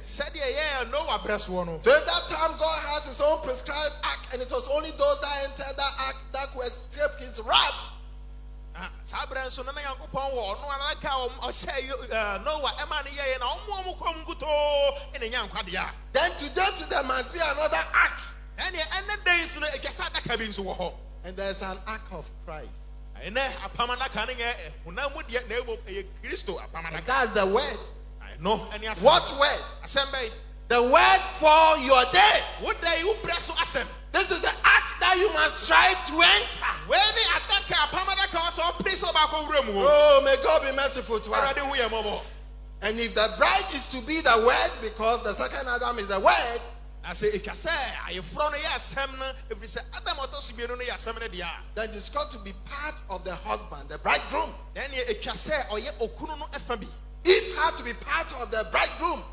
that time God has His own prescribed ark, and it was only those that entered that ark that could escape His wrath. Then today there must be another ark. And there's an ark of Christ. And that's the word. What word? The word for your day. This is the ark that you must strive to enter. Oh, may God be merciful to us. And if the bride is to be the word, because the second Adam is the word, then it's got to be part of the husband, the bridegroom. It had to be part of the bridegroom.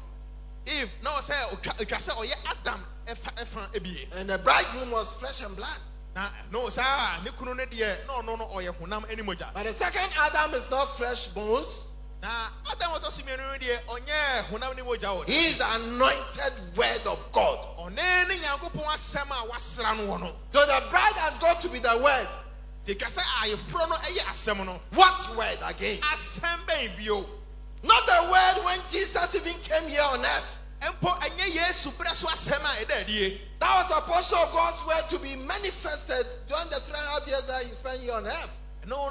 And the bridegroom was flesh and blood. But the second Adam is not flesh bones. He is the anointed word of God. So the bride has got to be the word. What word again? Not the word when Jesus even came here on earth. That was a portion of God's word to be manifested during the 3.5 years that He spent here on earth. So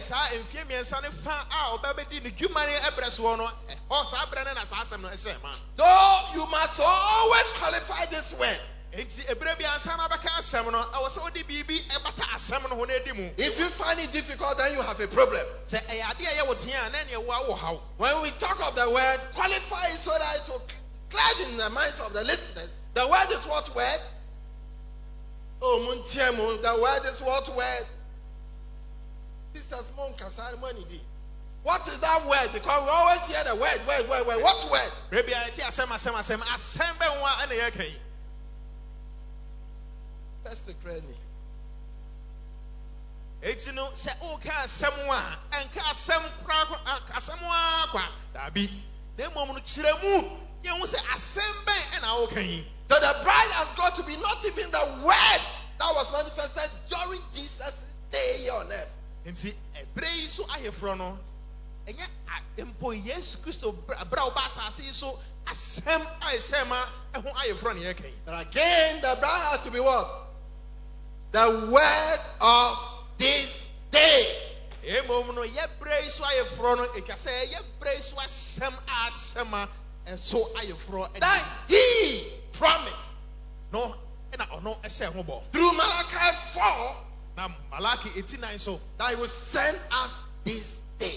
you must always qualify this word. If you find it difficult, then you have a problem. When we talk of the word, qualify it so that it will clear in the minds of the listeners. The word is what word? Oh, Muntiemu, the word is what word? What is that word? Because we always hear the word. What word? That's the cranny.
It's no say okay someone and
so the bride has got to be not even the word that was manifested during Jesus' day here on earth.
And see, a so I have from and yet yes Christo Brau so asem I sema and who I have from here.
But again, the bride has to be what? The word of this day. That He promised.
No,
through Malachi 4. That He will send us this day.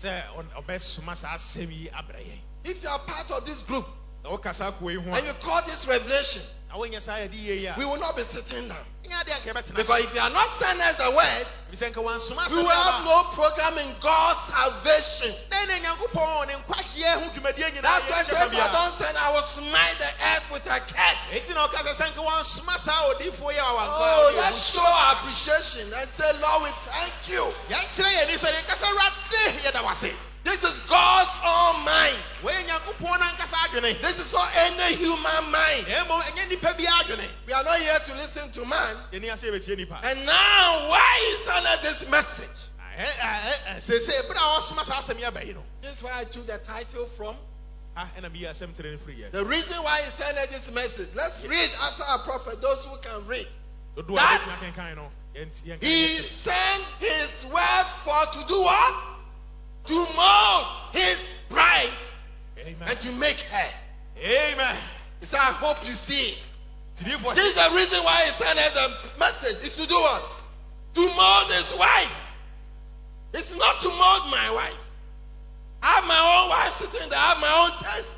If you are part of this group
and
and you call this revelation, we will not be sitting down. Because if you are not sending us the word, we will have no program in God's salvation. That's why if I don't send, I will smite the earth with a curse. Oh, let's show appreciation and say, Lord, we thank you. This is God's own mind. This is not any human mind. We are not here to listen to man. And now, why is under this message? This is why I took the title from. The reason why he sent this message. Let's read after our prophet, those who can read. That he sent his word for to do what? To mold his bride. Amen. And to make her. Amen. He said, I hope you see it. This is the reason why he sent her the message. Is to do what? To mold his wife. It's not to mold my wife. I have my own wife sitting there. I have my own taste.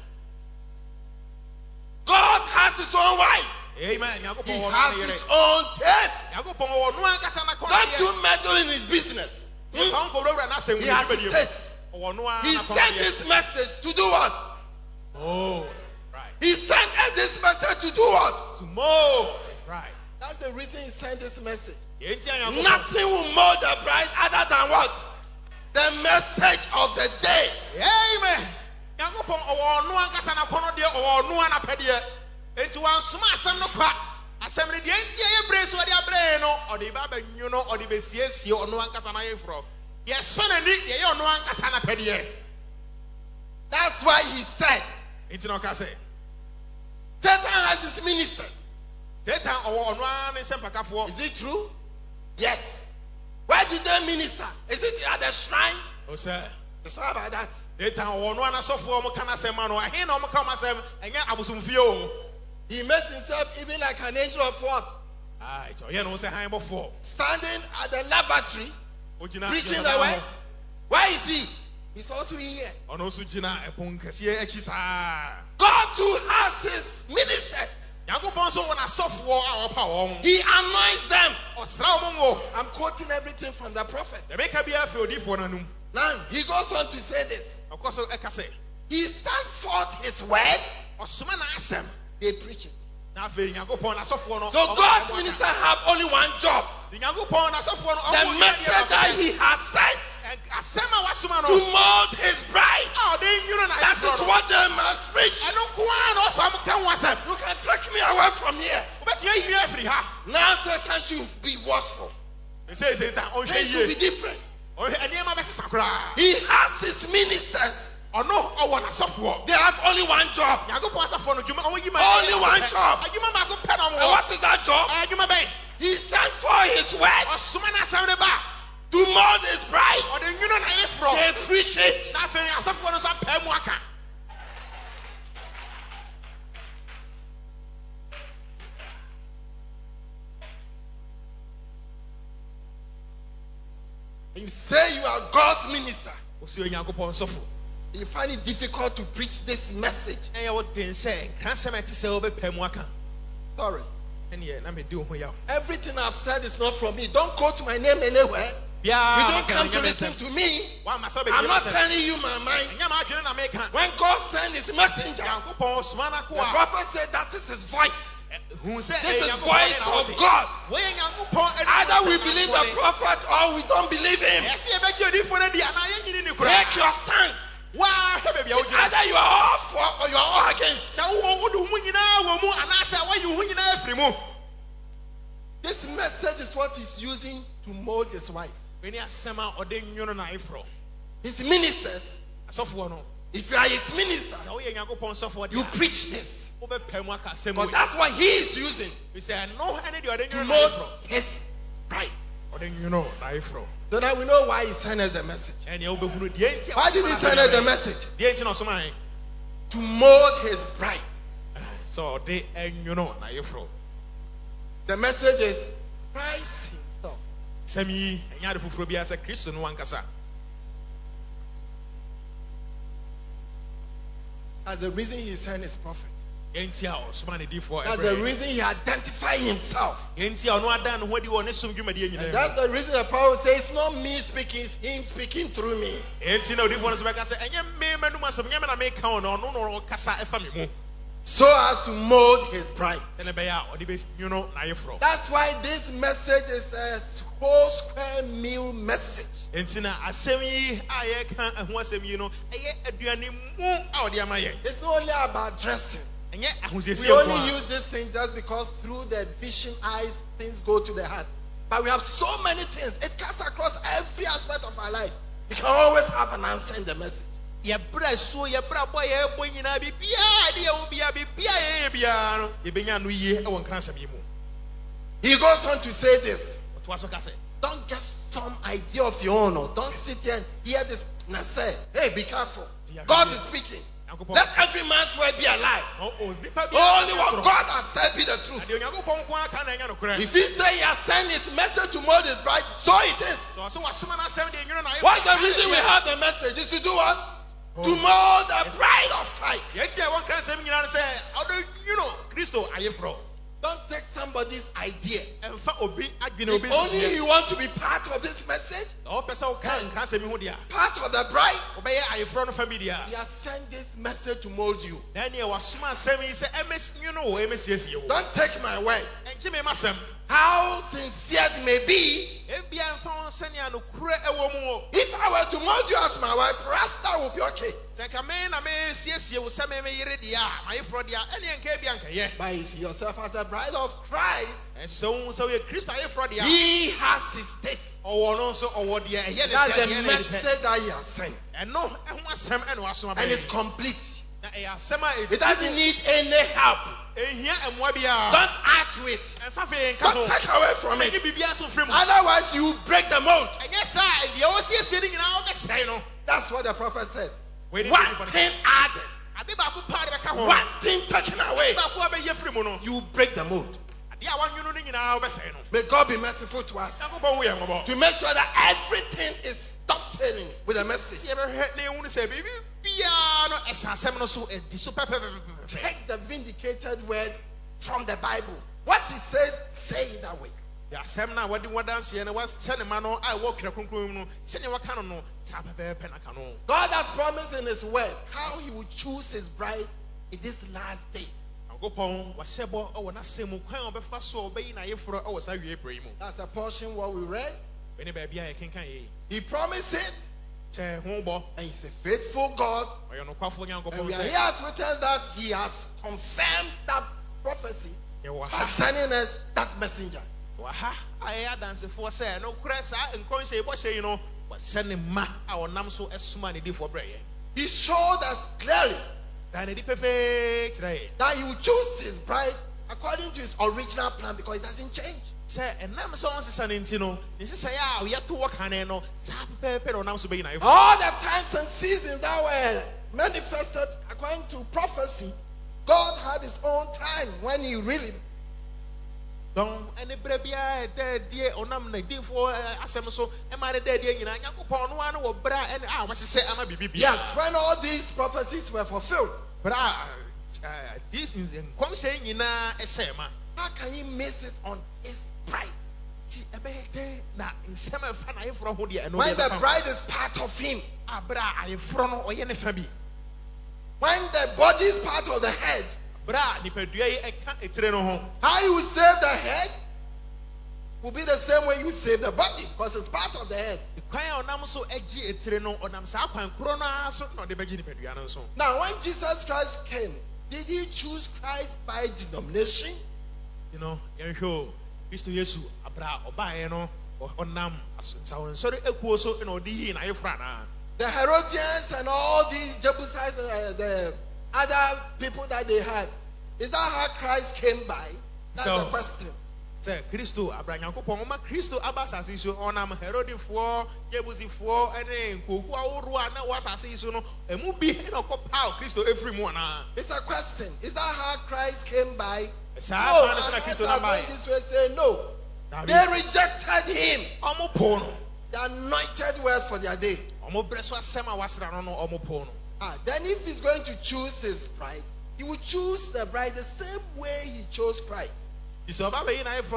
God has his own wife. Amen. He has his own taste. Don't you meddle in his business. He has his taste. He sent this message to do what? Oh, right. He sent this message to do what? To mold his bride. That's the reason he sent this message. Nothing will mold the bride other than what? The message of the day. Amen. That's why he said Satan has his ministers. Is it true? Yes. Where did they minister? Is it at the shrine? Oh, sir. It's not about that. He makes himself even like an angel of what? Standing at the lavatory, preaching the word. Where is he? He's also here. God too has his ministers. He anoints them. I'm quoting everything from the prophet. Now he goes on to say this. He sent forth his word. They preach it. So God's minister have only one job. The message that he has sent to mold his bride. That is what they must preach. You can take me away from here. Now Satan should be watchful. They should be different. He has his ministers. They have only one job. Only one job. And what is that job? He sent for his word to mold his bride. They preach it. You say you are God's minister. You find it difficult to preach this message. Sorry. Everything I've said is not from me. Don't quote my name anywhere. You don't come to listen to me. I'm not telling you my mind. When God sent his messenger, the prophet said that is his voice. This is the voice of God. Either we believe the prophet or we don't believe him. Take your stand. It's either you are all for or you are all against. This message is what he's using to mold his wife. His ministers. If you are his minister, you preach this. But that's what he is using to mold his bride. So now we know why he sent us the message. Why did he send us the message? To mold his bride. The message is Christ himself. That's the reason he sent his prophet.
That's
That's the reason he identified himself. And that's the reason the Bible says it's not me speaking, it's him speaking through me. So as to mold his bride. That's why this message is a whole square meal message. It's not only about dressing. We only use this thing just because through the vision eyes things go to the heart. But we have so many things. It cuts across every aspect of our life. You can always have an answer in the message. He goes on to say this. Don't get some idea of your own. Or don't sit here and hear this and say, hey, be careful. God is speaking. Let every man's word be a lie. Only what God has said be the truth. If he say he has sent his message to mold his bride, so it is. What's the reason we have the message? Is to do what? To mold the bride of Christ. Don't take somebody's idea. If only you want to be part of this message, part of the bride, he has sent this message to mold you. Don't take my word. How sincere it may be, if I were to mold you as my wife, perhaps that would be okay. But you see yourself as the bride of Christ. He has his taste. That's the message that he has sent. And it's complete. It doesn't need any help. Don't add to it. Don't take away from it. Otherwise, you break the mold. That's what the prophet said. One thing added, one thing taken away, you break the mold. May God be merciful to us to make sure that everything is dovetailing with the message. Take the vindicated word from the Bible. What it says, say it that way. God has promised in his word how he will choose his bride in these last days. That's a portion what we read. He promised it. And he's a faithful God. And we are here as witnesses that he has confirmed that prophecy by sending us that messenger. He showed us clearly that he will choose his bride according to his original plan because it doesn't change. All the times and seasons that were manifested according to prophecy, God had his own time when he really. Yes, when all these prophecies were fulfilled. How can he miss it on his bride? When the bride is part of him, when the body is part of the head, how you will save the head will be the same way you save the body because it's part of the head. Now, when Jesus Christ came, did he choose Christ by denomination? The Herodians and all these Jebusites, the other people that they had, is that how Christ came by? That's the question. Christo Abraham Christo Abasasiso onam Herodi for Jebusifor and Kukuaruana a movie no copao Christo every morning. It's a question. Is that how Christ came by? No, this way say no. They rejected him. The anointed word for their day. Then if he's going to choose his bride, he will choose the bride the same way he chose Christ. And how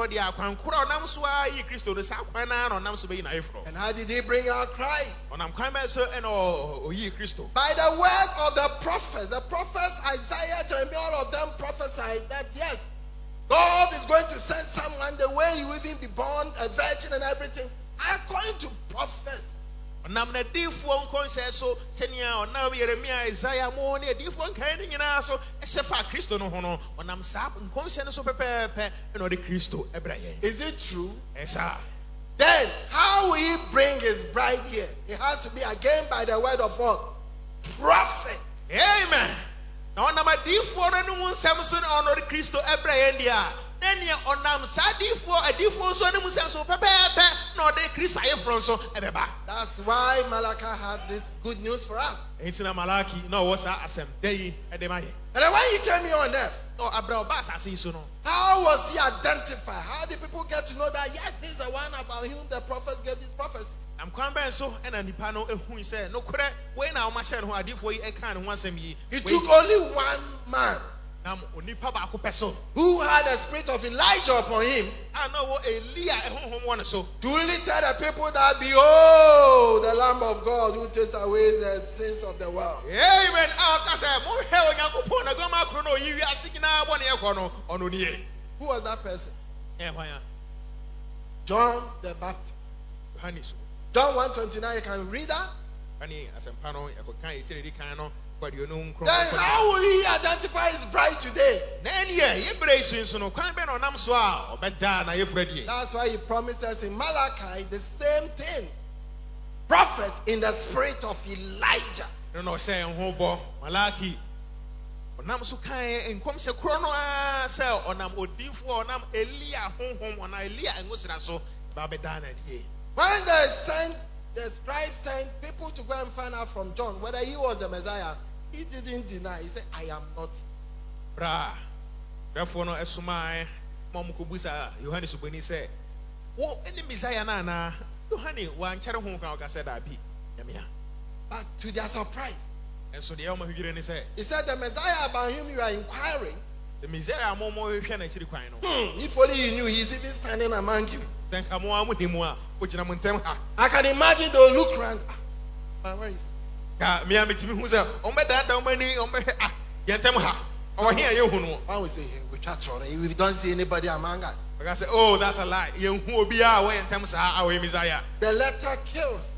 did he bring out Christ? By the word of the prophets. The prophets, Isaiah, Jeremiah, all of them prophesied that yes, God is going to send someone the way he will even be born, a virgin and everything, according to prophets. And when he came Is it true?
Yes, sir.
Then how will he bring his bride here? It has to be again by the word of what? Prophet.
Amen. Now, on number D4 and Samson on Christo Ebrahim. Then you on Sadi for a D4 so and so Papa, no, they Christ so Ebeba.
That's why Malachi had this good news for us.
It's in a Malaki, no, what's that? Day at the May.
And then when he came here on earth,
no, Abraham Bass, I see so.
How was he identified? How did people get to know that yes, this is the one about whom the prophets gave these prophecies?
I'm coming so and a Nipano who said, no, could I when our machine who I did for you a kind of once a year?
He took only one man who had the spirit of Elijah upon him.
I know what so
to really tell the people that behold the Lamb of God who takes away the sins of the world.
Amen.
Who was that person? John the Baptist. John 1:29, you can read that. Then how will he identify his bride today? That's why he promises in Malachi the same thing. Prophet in the spirit of Elijah. When the scribe sent people to go and find out from John whether he was the Messiah, he didn't deny. He said, I am not.
Therefore, no esumai mom kubusa Yohanes ubeni say, "Oh, any Messiah na Yohane wan chere ho kan ka said abi yamia."
But to their surprise,
and so the elma hugire ni say,
he said, the Messiah about whom you are inquiring,
the Messiah mo hwe na chiri kwan no.
If only you knew he's even standing among you.
I
can imagine they'll look around. But where is he? I will say, we don't see anybody among us.
I say, oh, that's a lie. The
letter kills.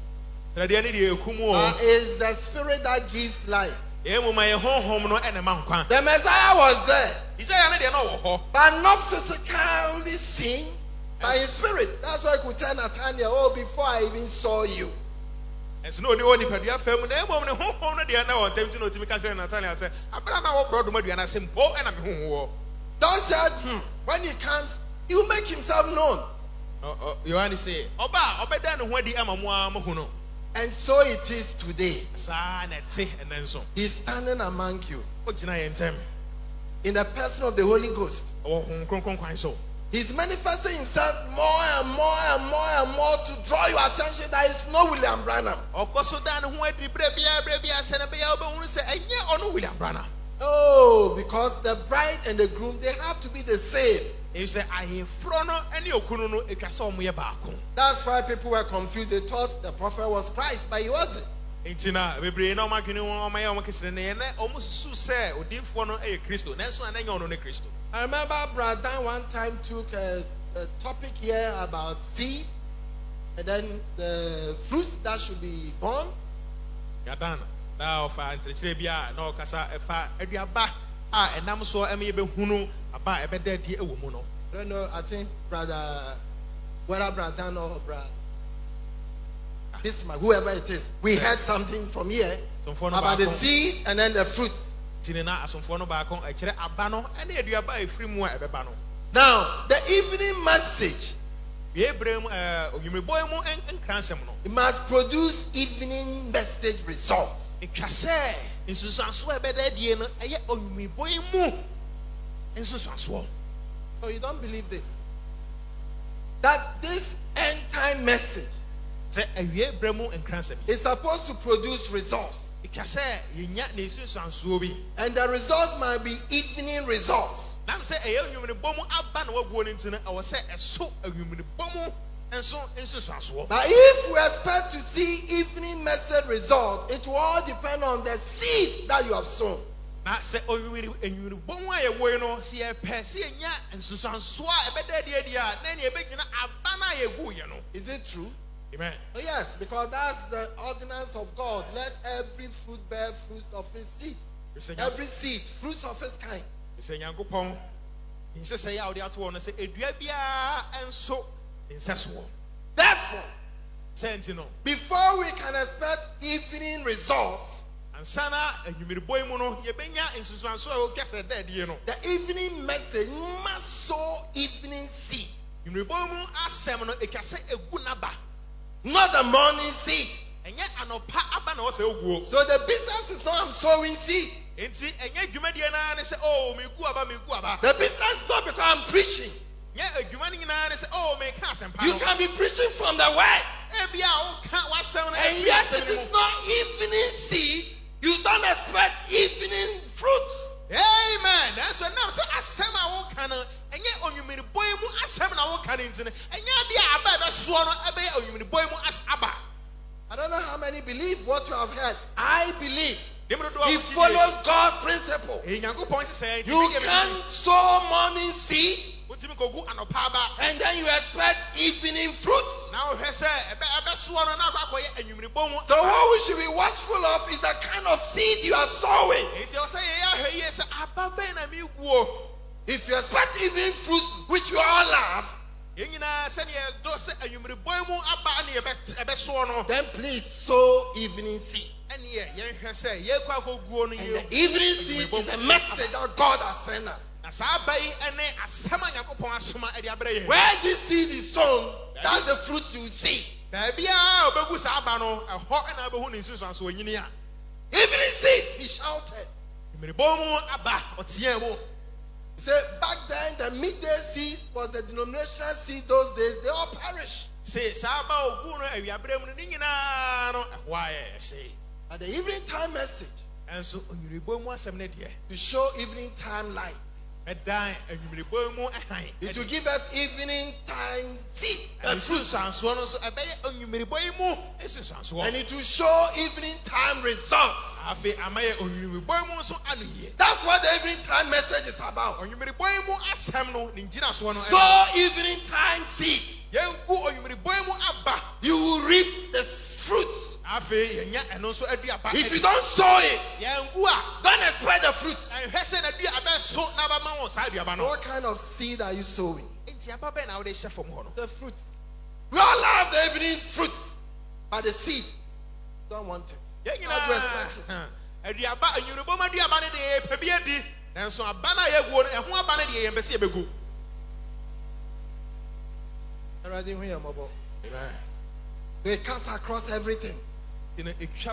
Is the spirit that gives life. The Messiah was there, but not physically seen. By his spirit. That's why I could tell Nathaniel, oh, before I even saw you.
And so the only people have family, they won't know they are now attempting to make us Nathaniel say, I better now brought the money and I say, oh, and I'm home.
Don't say, when he comes, he will make himself known.
You say, Oba, then when the Amamuamuno.
And so it is today.
And then so.
He's standing among you.
In
the person of the Holy Ghost. He's manifesting himself more and more and more and more to draw your attention that it's not William Branham. Oh, because the bride and the groom, they have to be the same. That's why people were confused. They thought the prophet was Christ, but he wasn't. I remember Brother one time took a topic here about seed and then the fruits that should be born. I don't know, I think whether Brother or Brother Bismarck, whoever it is, we heard something from here about the seed and then the fruits. Now, the evening message, it must produce evening message results. So you don't believe this? That this end time message is supposed to produce results. And the results might be evening results.
But
if we expect to see evening message result, it will all depend on the seed that you have sown. Is it true?
Amen.
Oh, yes, because that's the ordinance of God. Let every fruit bear fruits of his seed. Every seed, fruits of his kind. Therefore, before we can expect evening results, the evening message must sow evening seed. Not the morning seed. So the business is not I'm sowing seed. The business is not because I'm preaching. You can be preaching from the word. And yet it is not evening seed. You don't expect evening fruits.
Amen. That's what now say asem a wo kana enye onwumiri boy mu asem na wo kana ntine enye dia aba be so no ebe onwumiri boy mu aba.
I don't know how many believe what you have heard. I believe. He follows God's principle. You can't sow morning seed and then you expect evening fruits. So what we should be watchful of is the kind of seed you are sowing. If you expect evening fruits, which you all love, then please sow evening seed. And the evening seed is a message that God has sent us. Where this seed is sown, that's the fruit you see. Evening seed, he shouted. He said, back then the midday seed was the denominational seed those days, they all perished. But the evening time message to show evening time light. It will give us evening time seed, the fruit. And it will show evening time results. That's what the evening time message is about. So evening time seed, you will reap the fruits. If you don't sow it, don't expect the fruits. So what kind of seed are you sowing? The fruits. We all love the evening fruits, but the seed, don't want it. Not to expect it. They cast across everything. If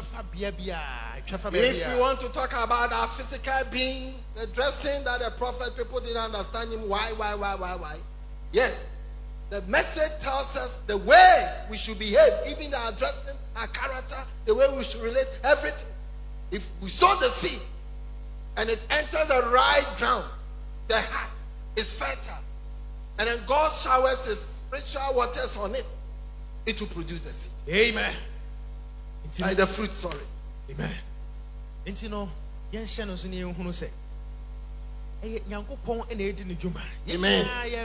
you want to talk about our physical being, the dressing that the prophet, people didn't understand him. Why? Yes. The message tells us the way we should behave, even our dressing, our character, the way we should relate, everything. If we sow the seed and it enters the right ground, the heart is fertile, and then God showers his spiritual waters on it, it will produce the seed.
Amen.
Like the fruit, sorry.
Amen. And you know, say,
amen.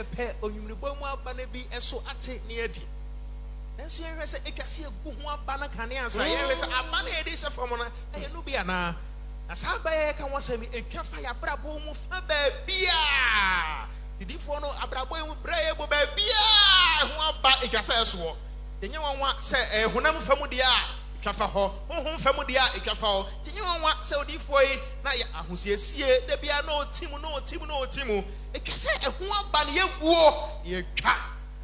Kafa ho honhom famu dia ikafa ho tinye wanwa se odifo yi na ya ahosiesie da bia no timu ikase eho aba ne yeguo yetwa.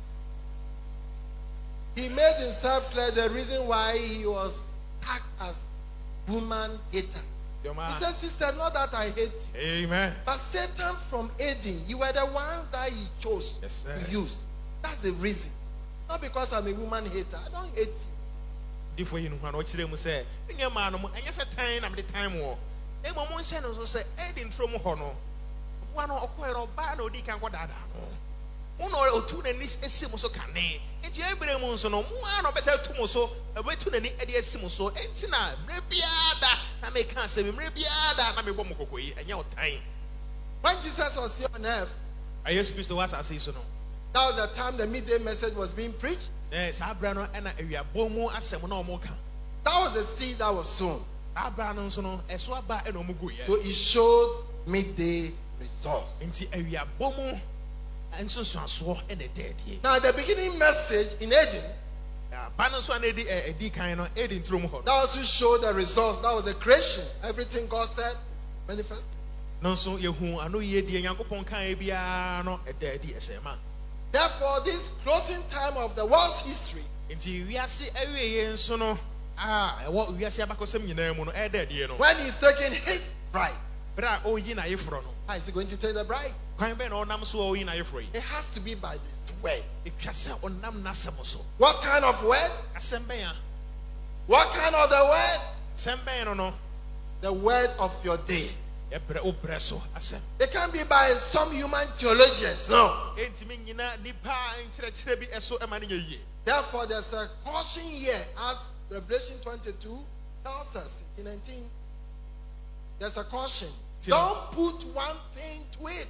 He made himself clear the reason why he was tagged as woman hater. He said, sister, not that I hate you.
Amen.
But Satan from Eden, you were the ones that he chose to use. That's the reason. Not because I'm a woman hater. I don't hate you.
If we know what you say, in your man, and yes, a time, I'm the time war. Then one send also say, Edin from Hono. One or quite or bad or deacon what that. One or two and this is Simoso Cane. And you every monson, one or better Tumoso, a way to the idea Simoso, and Tina, Rebiada, I may can't say Rebiada, I may Bomoko, and your time.
When Jesus was here on earth,
I used to was a season.
that was the time the midday message was being preached.
Yes, Abrano and a Bomo as Semono Moka.
That was the seed that was sown.
Abrano Sono, a swaba and Omugu.
So it showed midday results.
Into a Bomo and so swore and a dead.
Now, the beginning message in Eden,
Panos one a decano, Edin Trumho.
that also showed the results. That was the creation. Everything God said manifested.
No, so you who I know ye dear Yankopon Kaibiano, a daddy as a man.
Therefore, this closing time of the world's history
Until we are see every and so what we are seeing about some dead, you know.
when he's taking his bride.
But I owe you na frono.
How is he going to take the bride?
Quite ben or nam so in a free.
It has to be by this word.
It cassa on nam nasamoso.
What kind of word?
Assembea.
What kind of the word?
Sembe no no.
The word of your day.
Ebre opresso assem.
It can't be by some human theologians. No.
Entiminina nipa and chrebi eso emani ye.
Therefore, there's a caution here, as Revelation 22 tells us in 19. There's a caution. Don't put one thing to it.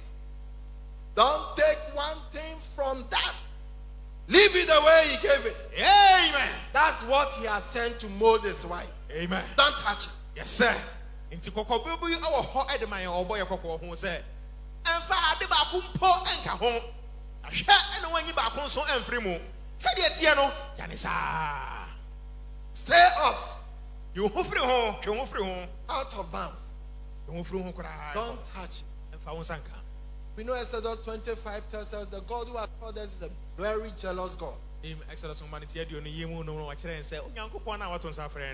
Don't take one thing from that. Leave it the way he gave it.
Amen.
That's what he has sent to mold his wife.
Amen.
Don't touch it.
Yes, sir. Into Cocobu, our hot Edmire or boy, Coco, who said, and fire the Bakumpo and Cajon. I shall and when you back on so and free more. Said the Tiano, Janisa.
Stay off.
You who free home, you free home,
Out of bounds.
you free home cry.
Don't touch it.
And found Sanka.
We know Exodus 25 tells us the God who has called us is a very jealous God.
In Exodus humanity, you know, no, I say, oh, Yanko Pona, what was our friend?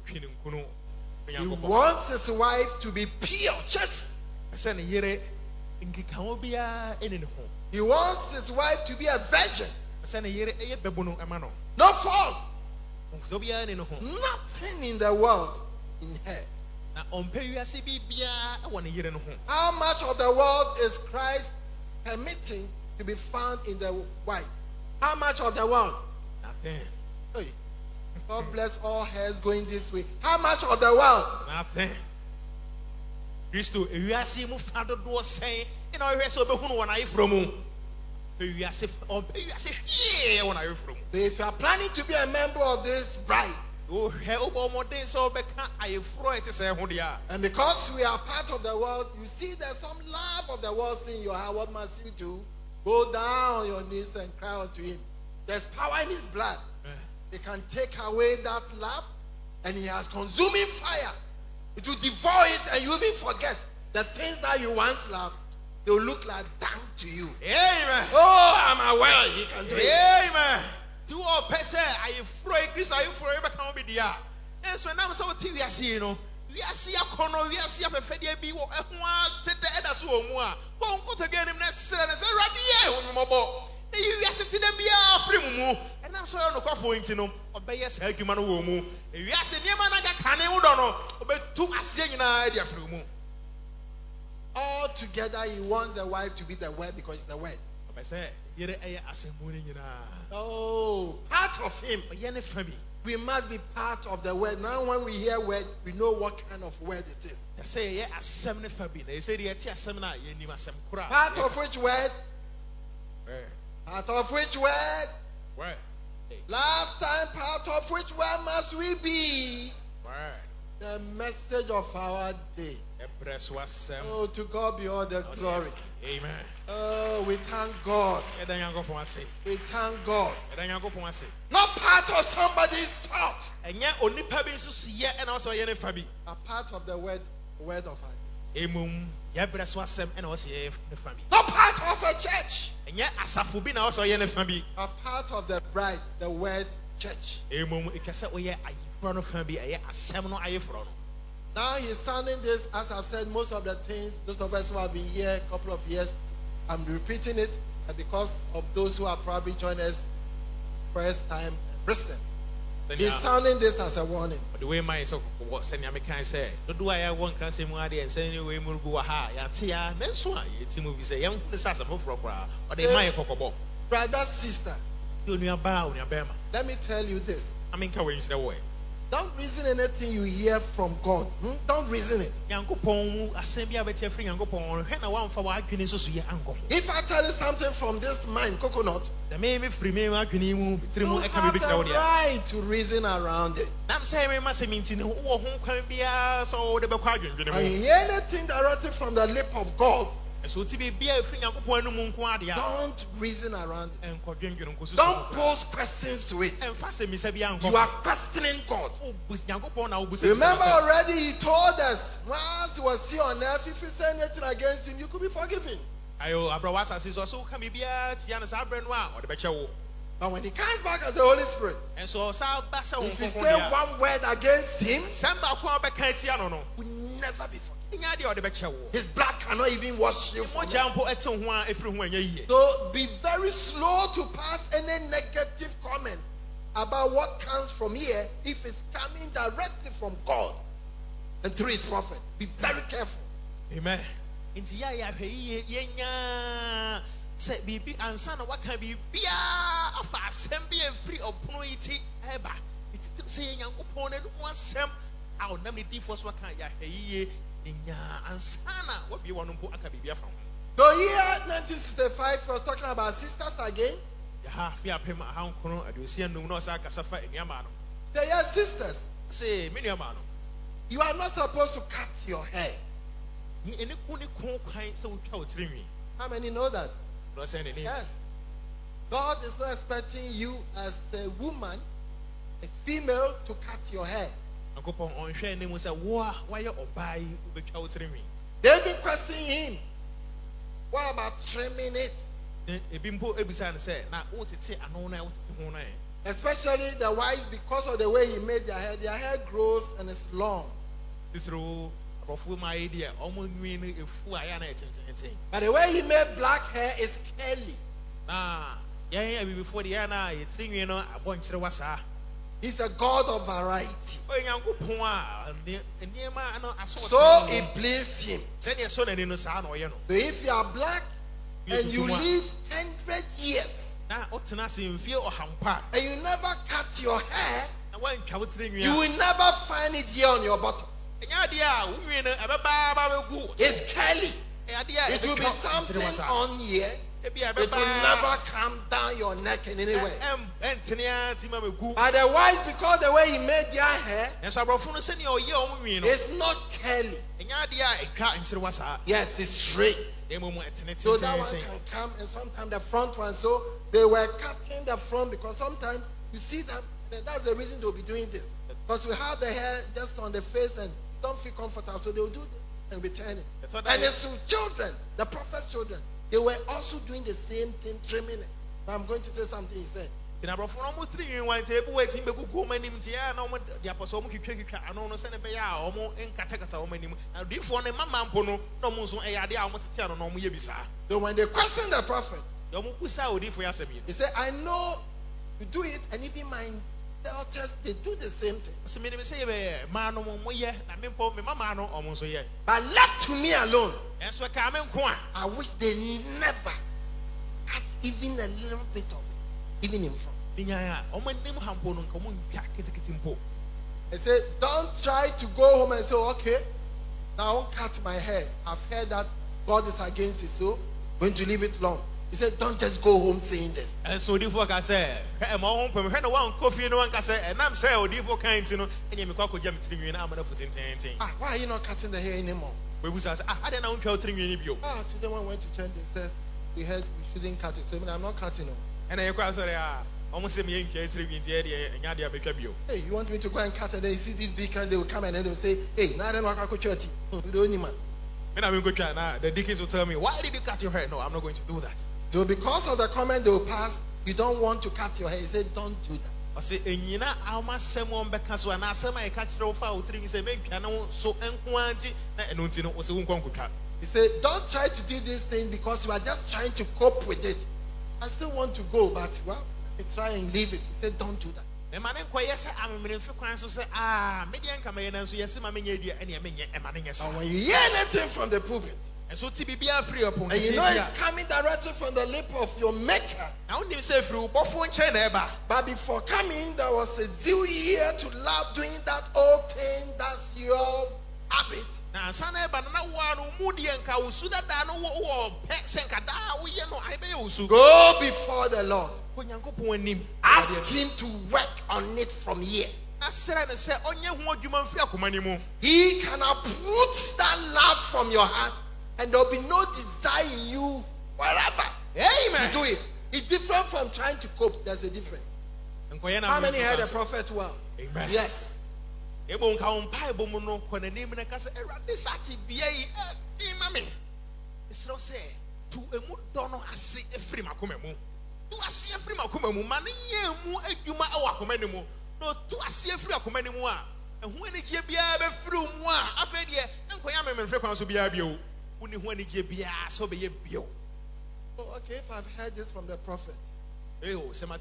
He wants his wife to be pure, just.
I send a year in Kikambia in home.
He wants his wife to be a virgin.
I send a year a babuno amano.
No fault.
Zobia in home.
Nothing in the world in her.
Now, on Payasi Bia, I want a year in home.
How much of the world is Christ permitting to be found in the wife? How much of the world?
Nothing.
Hey, God bless all hairs going this way. How much of the world?
Nothing. Christo, you are seeing Father do saying, you know, so be who one I from you are safe or you are safe here when I from.
So if you are planning to be a member of this bride,
Oh, help more days so become I throw it to say who they are.
and because we are part of the world, you see there's some love of the world in your heart. What must you do? Go down on your knees and cry unto him. There's power in his blood. He can take away that love, and he has consuming fire. It will devour it, and you even forget the things that you once loved. They will look like damn to you.
Amen.
Oh, I'm aware he can do it.
Amen. Two or person, I throw a Chris, I throw a become be there. And so now, so TV, I see, you know, we are see a corner, we are see a Fedia be what take the other so more. Won't go to get him next Saturday, right here, when mobile. You are sitting there, be a free moo, and I'm sorry, no coffee into no, obey us, help you, man, who moo. You are saying, Yamanaga can I don't know, but two are saying an idea free moo.
All together, he wants the wife to be the word because it's the word.
I say, you're a morning, you know.
Oh, part of him. We must be part of the word. Now, when we hear word, we know what kind of word it is.
I say, yeah, a seminar Fabi. They say, yeah, a seminar, you need some crap.
Part of which word?
Where?
Part of which word?
Where?
Last time, part of which word must we be?
Where?
The message of our day. Oh, to God be all the glory.
Amen.
Oh, we thank God. We thank God. Not part of somebody's thought, a part of the word of our day. Not part of a church, a part of the bride, the word church. Now he's sounding this, as I've said, most of the things, those of us who have been here a couple of years, I'm repeating it because of those who are probably joining us first time recent. He's sounding this as a warning.
The way my so what send ya can say, do I want can say more and say anyway, Muruha, Yatia, then so I movie say, young Sasa Mofra, or they might cocobo.
Brother, sister,
You near bow, near Bama.
let me tell you this.
I mean, Kawin the way.
Don't reason anything you hear from God. Don't reason it.
Yanko Pong, Assembly of a free Yanko Pong, Hena one for what can you see uncle.
If I tell you something from this mind, coconut,
The may be free, may I can you
you have the right to reason around it.
I'm saying we must mean to home can be so the Baquadron.
And hear anything directly from the lip of God,
So to be a free Yanko Pong,
don't reason around it.
and Quadrin.
Don't pose questions to it.
And fast me say young.
You are questioning God.
Remember
Remember already he told us once he was here on earth, if you say anything against him, you could be forgiven.
Ayo abrawasa says so can be a Tiana Sabrenwa or the Becho.
But when he comes back as the Holy Spirit,
And so Sal Bassa
if you say one word against him,
Samba Quabacantiano,
will never be forgiven.
or the Becho.
His blood cannot even wash you
More
from it.
jump at some one everyone ye.
So be very slow to pass any negative comment about what comes from here if it's coming directly from God and through his prophet. Be very careful.
Amen. Into Yenya said Bibi and son of what can be a fast assembly and free of Pnoiti Eba. It's saying young opponent one sem out namely defaults what can ya and sana what be one who can be from.
So here 1965 he was talking about sisters again.
Half ya pay my hound corner, I do see no Casafa in Yamano.
They are sisters.
Say, Miniamano.
You are not supposed to cut your hair.
Any kind so country me.
How many know that?
Yes.
Yes. God is not expecting you as a woman, a female, to cut your hair.
Uncle Pong on share name was a war, why you buy the country me.
They've been questioning him. What about trimming it?
A bimbo Ebissan said, now what it say, I know now what's the one.
Especially the wives, because of the way he made their hair grows and it's long.
This rule of my idea, almost meaning if I am
But the way he made black hair is curly.
Ah, yeah, before the Anna, it's thing you know, a bunch of was
He's a God of variety.
So
So it pleased him.
send your son and in the son or you know.
So if you are black and you live 100 years
Now, Otanasi in fear or hamper.
and you never cut your hair,
And one country
you will never find it here on your bottom. It's curly. It will be something on here. It will never come down your neck in any way. Otherwise, because the way he made their hair is not curly. Yes, it's straight. So that one can come, and sometimes the front one. So they were cutting the front because sometimes you see them. That's the reason they'll be doing this. Because we have the hair just on the face and don't feel comfortable. So they'll do this and be turning. And it's to children, the prophet's children. They were also doing the same thing, trimming it. But I'm going to say something he said. Now, so when they questioned the prophet, he said, I know you do it, and even my daughters, they do the same thing. But left to me alone, I wish they never cut even a little bit of it, even in front. He said, don't try to go home and say, okay, now I won't cut my hair. I've heard that God is against it, so I'm going to leave it long. He said, don't just go home saying this.
And so the folk I say, I'm home from one coffee, no one can say, and I'm saying, the folk kind to know, and you can't jump to me, and I'm going to put in anything.
Why are you not cutting the hair anymore?
We was asked, I don't know how to you.
Today when I went to church, they said, we heard we shouldn't cut it. So I'm not cutting it.
And I cross almost a million kids living in and Yadia Becabio.
Hey, you want me to go and cut it? Then you see this deacon, they will come and then they will say, hey, now I don't know how to church. You don't need man.
And I'm going to try now. The deacons will tell me, why did you cut your hair? No, I'm not going to do that.
So because of the comment they will pass, you don't want to cut your hair. He said, don't do that.
I say, and you know, how much someone because when I say my catch the foul thing is a big piano, so and quantity, and no, was a woman could cut.
He said, don't try to do this thing because you are just trying to cope with it. I still want to go, but well, let me try and leave it. He said, don't do that. And when you hear anything from the pulpit, and you know it's coming directly from the lip of your maker, but before coming, there was a zeal here to love doing that old thing. That's your habit. Go before the Lord. Ask Him to work on it from here. He can uproot that love from your heart, and there will be no desire in you wherever.
Amen.
To do it. It's different from trying to cope. There's a difference. How many heard the prophet well?
Amen.
Yes. Oh, okay, if I've heard this from the prophet, then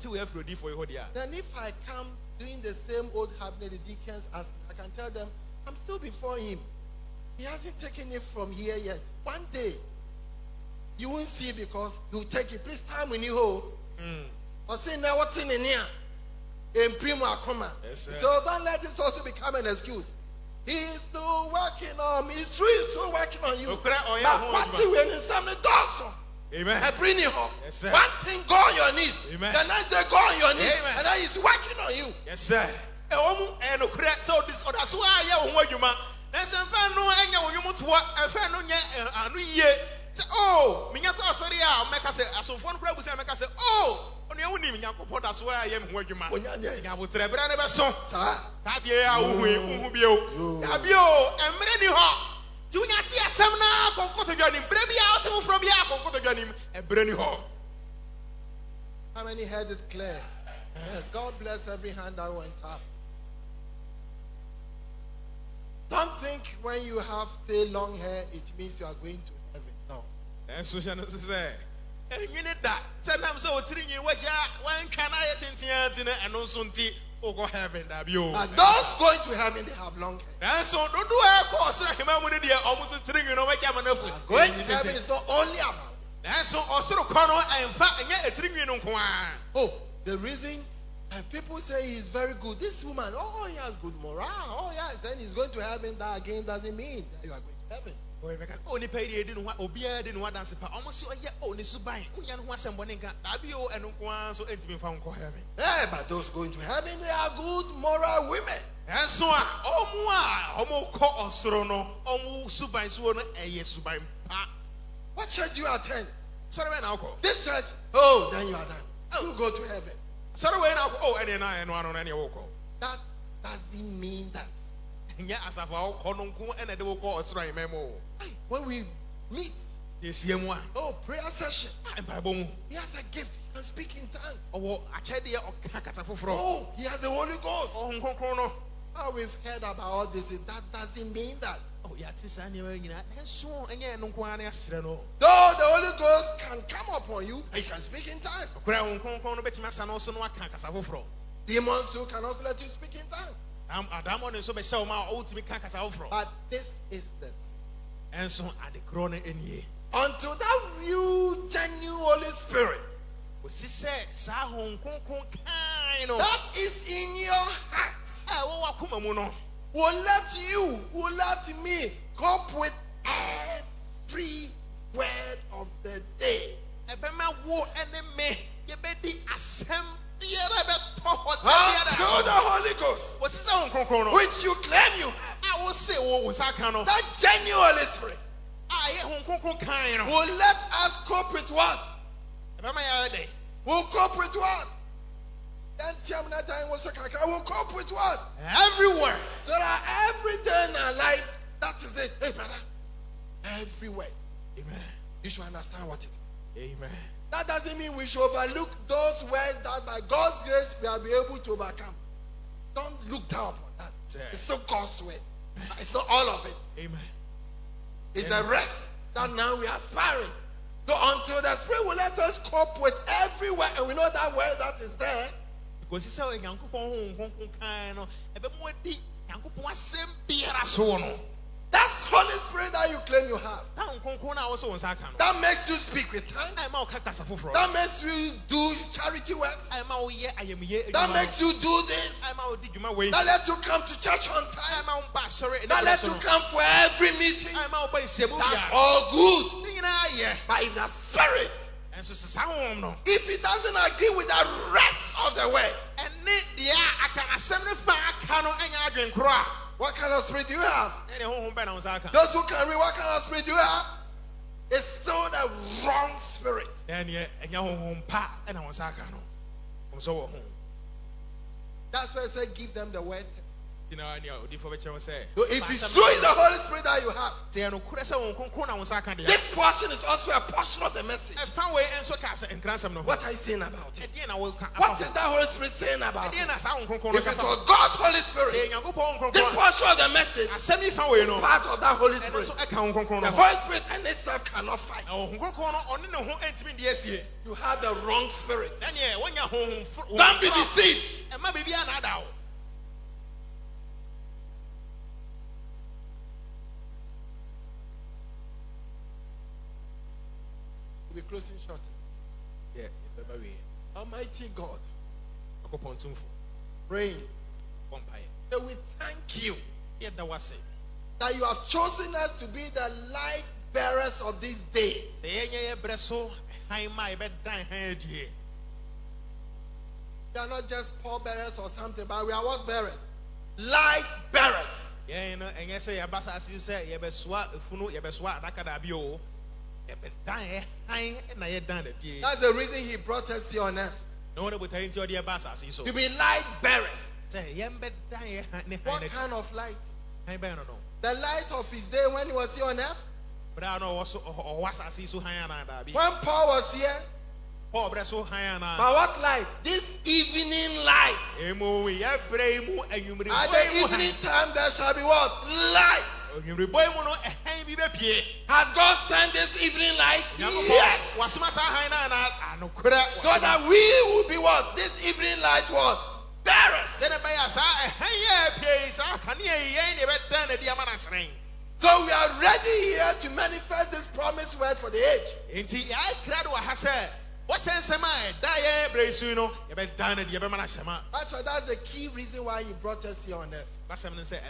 if I come doing the same old habit the deacons ask, I can tell them, I'm still before him. He hasn't taken it from here yet. One day, you won't see because he'll take it. Please time when you hold. Or say, now what's in here? In primo akoma. So don't let this also become an excuse. He's still working on me. It's true, he's still working on you. But what you in some dorsal?
Amen.
I bring you home.
Yes, sir.
One thing, go on your knees.
Amen.
The next day, go on your knees.
Amen.
And then he's working on you.
Yes, sir. So this that's why I want you, man. That's a fan no anya you to what a fan no anu ye. Oh, Minyako sorry, I'll make us a so phone crab will say, make us say, oh, on your name, Yako, that's why I am working, man. I will tell never so. Tabia, who be you, and many hot. Do not see a seminar, Conco to get him, bring me out from here, Conco to get him, and bring you home.
How many heard it clear? Yes, God bless every hand that went up. Don't think when you have, say, long hair, it means you are going to heaven. No.
And so shall say, and you need that. Send them so treating you what when can I attend dinner and no soon tea or go heaven that you.
But those going to heaven, they have long hair.
And so don't do a course, I remember the almost treating you know what I'm
going to heaven is not only about it.
And so also corner and fat and yet a treating you.
Oh, the reason people say he's very good. This woman, oh, he has good morale. Oh, yes, then he's going to heaven. That again doesn't mean that you are going to heaven.
Only paid didn't want Obia didn't want us almost only Subai. Uyan was someone in Abio and so intimate found heaven.
Yeah, but those going to heaven, they are good moral women.
And so Omo call or Sorono, Omo Subai Suona, a yes Subai.
What church do you attend?
Sorry, when I'll call
this church. Oh, then you are done. You go to heaven.
Sorry, when I'll call any and one on any vocal.
That doesn't mean that.
Yeah, as I've all called and I will call us right memo.
When we meet, oh, prayer session. He has a gift. He can speak in tongues. Oh, he has the Holy Ghost. Oh, we've heard about all this. That doesn't mean that.
Oh, yeah,
though the Holy Ghost can come upon you, he can speak in tongues. Demons too can also let you speak in tongues. But this is the
and so at the crown in ye
until that real genuine Holy Spirit that is in your heart will let me cope with every word of the day. Until the Holy Ghost, which you claim you have,
I will say,
that genuine Holy Spirit will let us cope with what? We'll cope with what? We'll cope with what?
Everywhere.
So that every day in our life, that is it. Hey, brother. Every word.
Amen.
You should understand what it
is. Amen.
That doesn't mean we should overlook those words that by God's grace we will be able to overcome. Don't look down upon that. Yeah. It's still God's way. It's not all of it.
Amen.
It's the rest that now we are aspiring. So until the Spirit will let us cope with every word, and we know that word that is there,
Because he said,
That's Holy Spirit that you claim you have. That makes you speak with tongues. That makes you do charity works. That makes you do this. That lets you come to church on time. That lets you come for every meeting. That's all good. But if the Spirit, if it doesn't agree with the rest of the word, what kind of spirit do you have? Those who can read, what kind of spirit do you have? It's still the wrong spirit. That's why I say give them the word text. So if it's true it's the Holy Spirit that you have, this portion is also a portion of the message. What are you saying about it? What is that Holy Spirit saying about it? If it was God's Holy Spirit, this portion of the message is part of that Holy Spirit. The Holy Spirit and itself cannot fight. You have the wrong spirit. Don't be deceived. We'll be closing short. Almighty God, praying that we thank you that you have chosen us to be the light bearers of this day. We are not just pall bearers or something, but we are what bearers? Light bearers. That's the reason he brought us here on earth. To be light bearers. What kind of light? The light of his day when he was here on earth? When Paul was here? But what light? This evening light. At the evening time there shall be what? Light. Has God sent this evening light? Yes. So that we will be what? This evening light what? Bearers. So we are ready here to manifest this promised word for the age. That's the key reason why he brought us here on earth. That's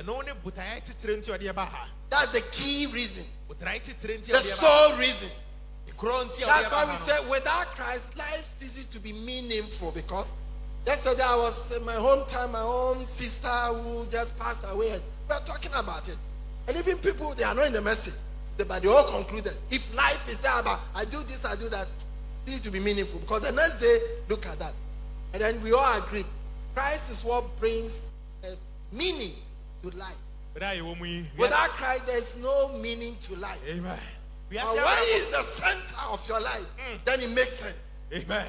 the key reason. The sole reason. That's why we say without Christ, life ceases to be meaningful. Because yesterday I was in my hometown, my own sister who just passed away. And we are talking about it. And even people, they are not in the message. But they all concluded, if life is there about, I do this, I do that, it needs to be meaningful. Because the next day, look at that. And then we all agreed. Christ is what brings meaning to life. Without Christ, there is no meaning to life.
Amen.
But when he is the center of your life, then it makes sense.
Amen.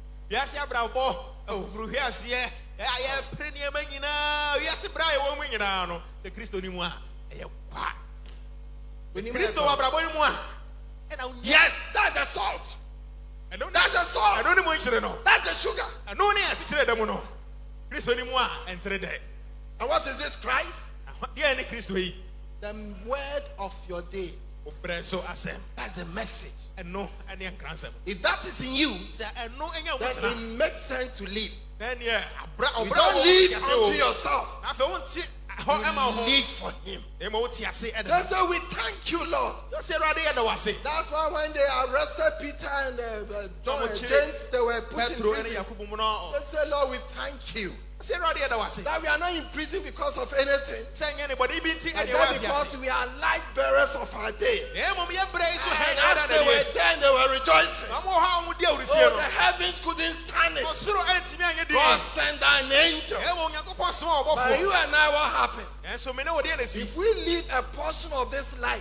Yes, that's the salt. That's the salt. That's the sugar. And what is this Christ? The word of your day. That's the message. If that is in you, then it makes sense to live. You don't live unto yourself. You live for him. That's why we thank you, Lord. That's why when they arrested Peter and John and James, they were put in prison. They said, Lord, we thank you that we are not in prison because of anything, but because we are light bearers of our day. And as they were there, they were rejoicing. Oh, the heavens couldn't stand it. God sent an angel. But you and I, what happens? If we leave a portion of this light,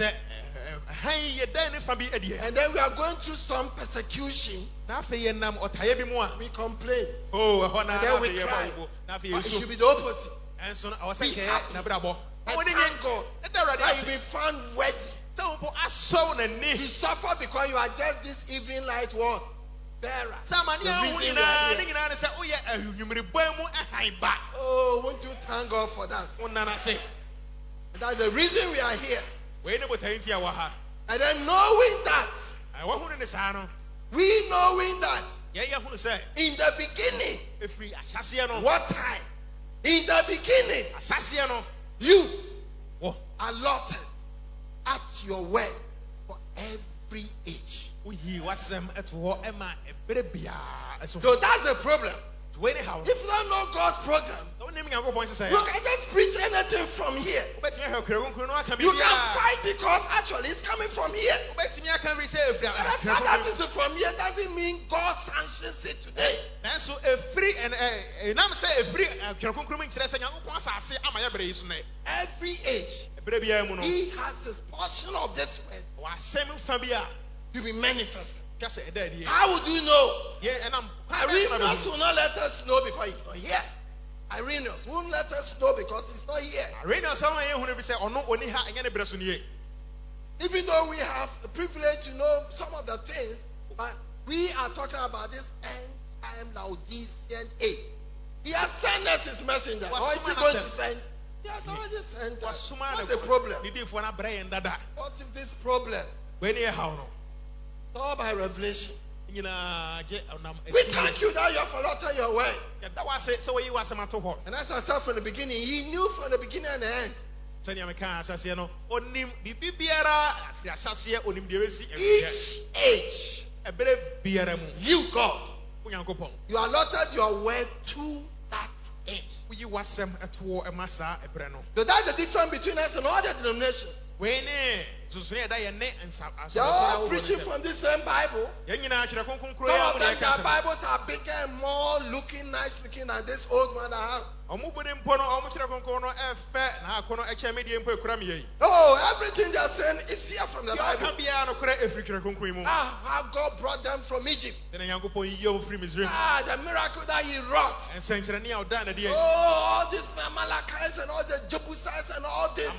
and then we are going through some persecution, we complain. And then we cry. But it should be the opposite. Be happy. And thank God that you've been found worthy to suffer because you are just this evening light what? bearer.
Samani
The reason we are here. Oh, won't you thank God for that? That's the reason we are here. And then knowing that, we knowing that in the beginning, what time? In the beginning, you allotted at your word for every age. So that's the problem. If you don't know God's program, you can just preach anything from here. You can fight because actually it's coming from here. But the fact that it's from here doesn't mean God sanctions it today. Every age, He has His portion of this word to be manifested. How would you know? Irenaeus will not let us know because he's not here. Irenaeus won't let us know because he's not here. Even though we have the privilege to know some of the things, but we are talking about this end time Laodicean age. He has sent us his messenger. Or is he going to send? He has already sent us. What's the problem? What is this problem? All by revelation. We thank you that you have allotted your word. And as I said from the beginning, He knew from the beginning and the end. Each age, you, God, you allotted your word to that age. So that's the difference between us and all the denominations. They are all preaching from the same Bible. Some of them, their Bibles are bigger and more looking nice looking than this old one I have. Oh, everything they are saying is here from the Bible. How God brought them from Egypt. The miracle that He wrought. Oh, all these Amalekites and all the Jebusites and all this.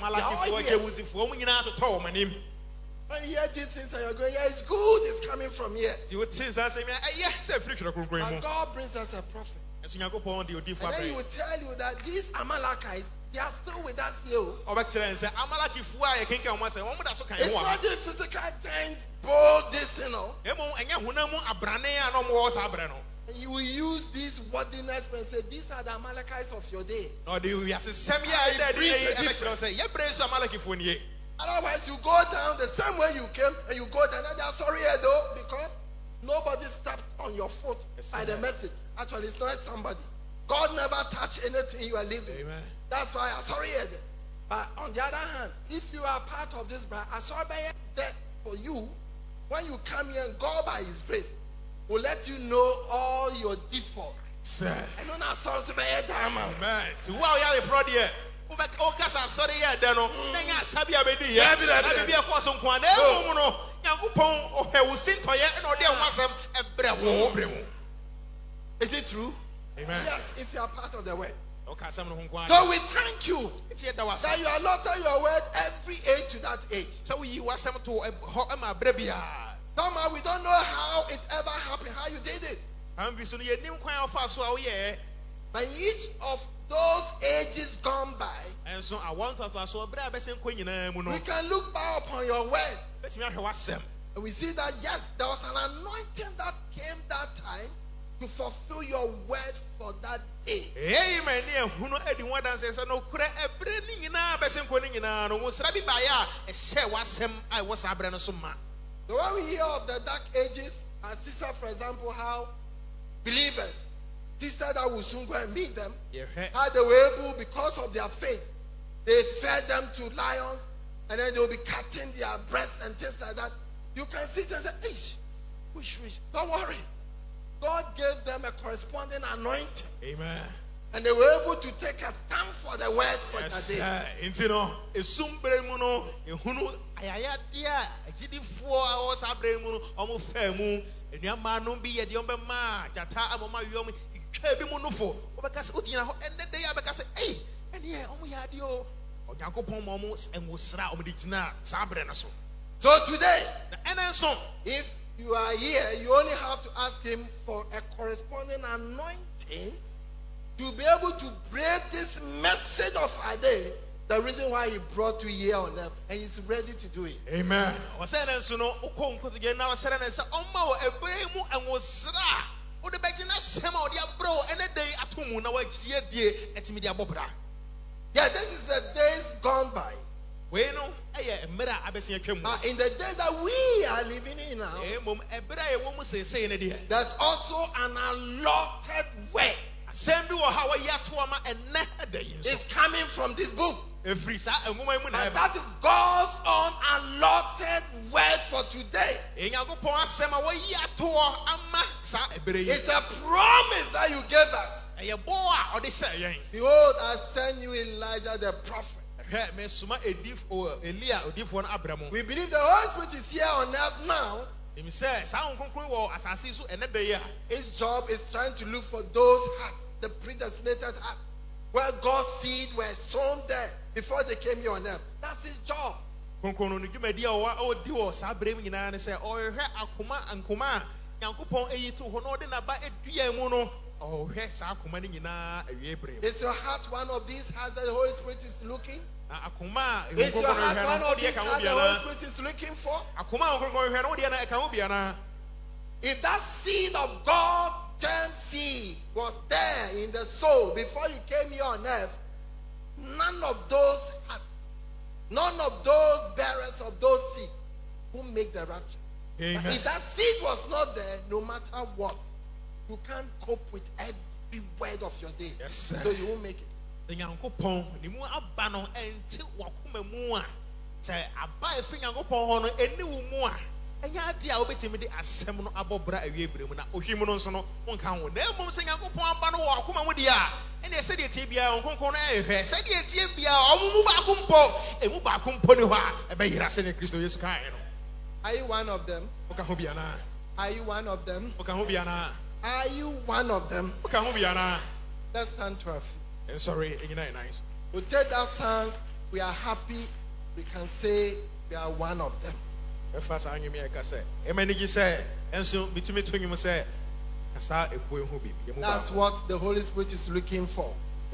When you hear these things and you're going, yeah, it's good, it's coming from here. And God brings us a prophet. And then He will tell you that these Amalekites, they are still with us here. It's not the physical giant, bold, this, you know. And you will use these wordiness and say, these are the Amalekites of your day. Otherwise, you go down the same way you came and you go down. And they are sorry though, because nobody stepped on your foot by the message. Actually, it's not somebody. God never touched anything you are living. Amen. That's why I'm sorry. But on the other hand, if you are part of this bride, I'm sorry that for you, when you come here and God by His grace will let you know all your defaults. And don't I'm sorry, amen. So who are you fraud here? Is it true? Amen. Yes, if you are part of the word. So we thank you that you allotted your word every age to that age. Somehow we don't know how it ever happened, how you did it. But each of those ages gone by, we can look back upon your word. And we see that yes, there was an anointing that came that time to fulfill your word for that day. Amen. So when we hear of the dark ages, and sister, for example, how believers, sister that will soon go and meet them, how they were able, because of their faith, they fed them to lions, and then they will be cutting their breasts and things like that. You can sit and say, wish. Don't worry. God gave them a corresponding anointing. Amen. And they were able to take a stand for the word for the day. So today, if you are here, you only have to ask him for a corresponding anointing to be able to break this message of our day. The reason why he brought you here on earth, and he's ready to do it.
Amen.
Yeah, this is the days gone by. In the days that we are living in now, there's also an allotted word. It's coming from this book. And that is God's own allotted word for today. It's a promise that you gave us. Behold, I send you Elijah the prophet. We believe the Holy Spirit is here on earth now. His job is trying to look for those hearts, the predestinated hearts, where God's seed were sown there before they came here on earth. That's his job. Is your heart one of these hearts that the Holy Spirit is looking? Is your heart one of these hearts the Holy Spirit is looking for? If that seed of God, germ seed, was there in the soul before you came here on earth, none of those hearts, none of those bearers of those seeds who make the rapture. But if that seed was not there, no matter what, you can't cope with every word of your day.
Yes, sir.
So you won't make it. Are you one of them? Are you one of them? Are you one of them? Let's stand to our feet.
Sorry,
We'll take that song. We are happy. We can say we are one of them. That's what the Holy Spirit is looking for.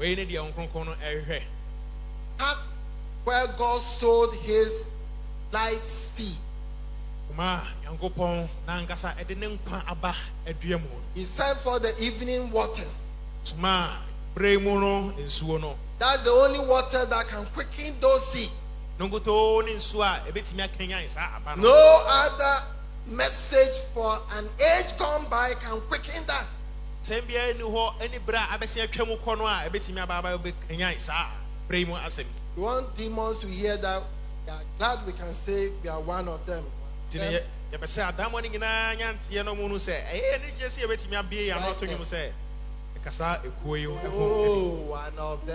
Hearts where God sowed his life seed. He sent for the evening waters. That's the only water that can quicken those seeds. No other message for an age gone by can quicken that. We want demons to hear that. We are glad we can say we are one of them.
Right.
Oh, one of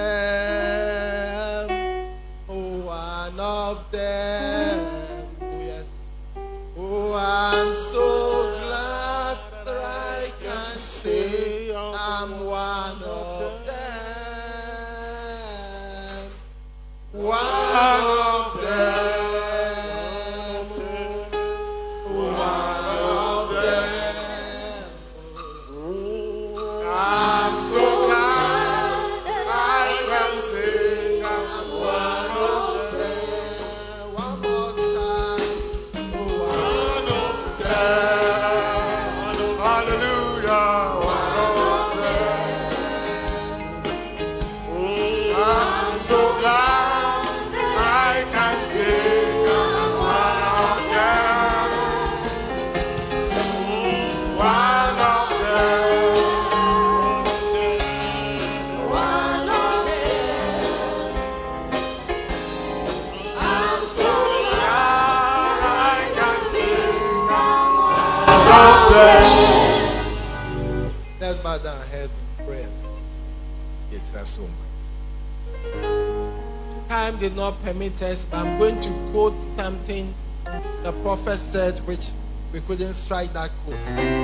them. Oh, one of them. Oh, yes. Oh, I'm so glad that I can say I'm one of them. One of them. Let's bow down our head in prayer. Time did not permit us. I'm going to quote something the prophet said, which we couldn't strike that quote.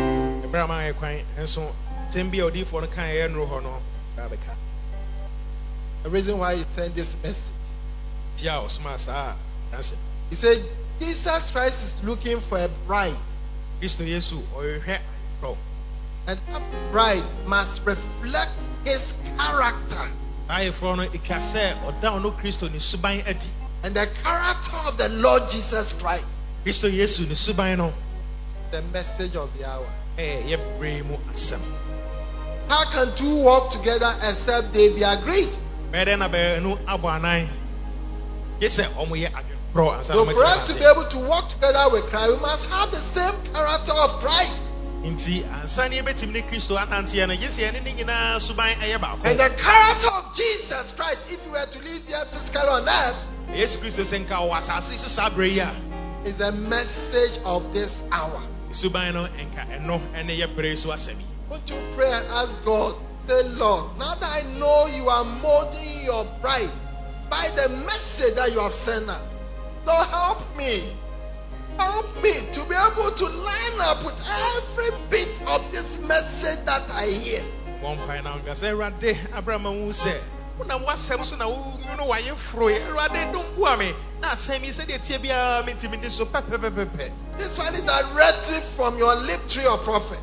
The reason why he sent this message. He said, Jesus Christ is looking for a bride
Kristo Yesu ɔhwehwɛ ayeforɔ.
And that bride must reflect his character.
Ayeforɔ no etwa sɛ ɔda ɔno Kristo ne suban adi.
And the character of the Lord Jesus Christ.
Kristo Yesu ne suban no.
The message of the hour.
Yɛbrɛ mu asɛm.
How can two walk together except they be agreed?
Bɛdɛ na bɛnu abɔ anan. Yɛsɛ ɔmo yɛ adwenkorɔ ansa na
So
ɔmo
for
akyerɛ
us to be able to walk together with Christ, we must have the same character of Christ.
Nti ansa na yɛbɛtumi ne Kristo ananteɛ no yɛsɛ yɛne ne nyinaa suban ɛyɛ baako.
And the character of Jesus Christ, if you were to live here physically on earth,
Yesu Kristo sɛ nka ɔwɔ asase so saa bere yi a.
is the message of this hour.
Suban no nka ɛno ɛne yɛ bere so asɛm yi.
Won't you pray and ask God, say, Lord, now that I know you are molding your bride by the message that you have sent us, Lord, help me. Help me to be able to line up with every bit of this message that I hear.
One final answer, Rade Abraham who said, "When I was Samson, you know why you throw it. Rade don't go me. Now, Sammy said, it's a mintimini so pepe.
This one is directly from your lip tree of prophet.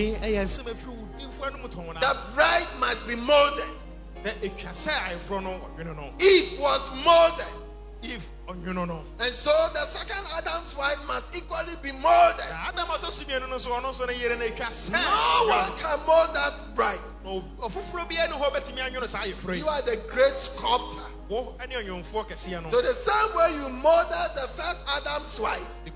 The bride must be molded. Eve was molded. And so the second Adam's wife must equally be molded. No one can mold that bride. You are the great sculptor. So the same way you molded the first Adam's wife, you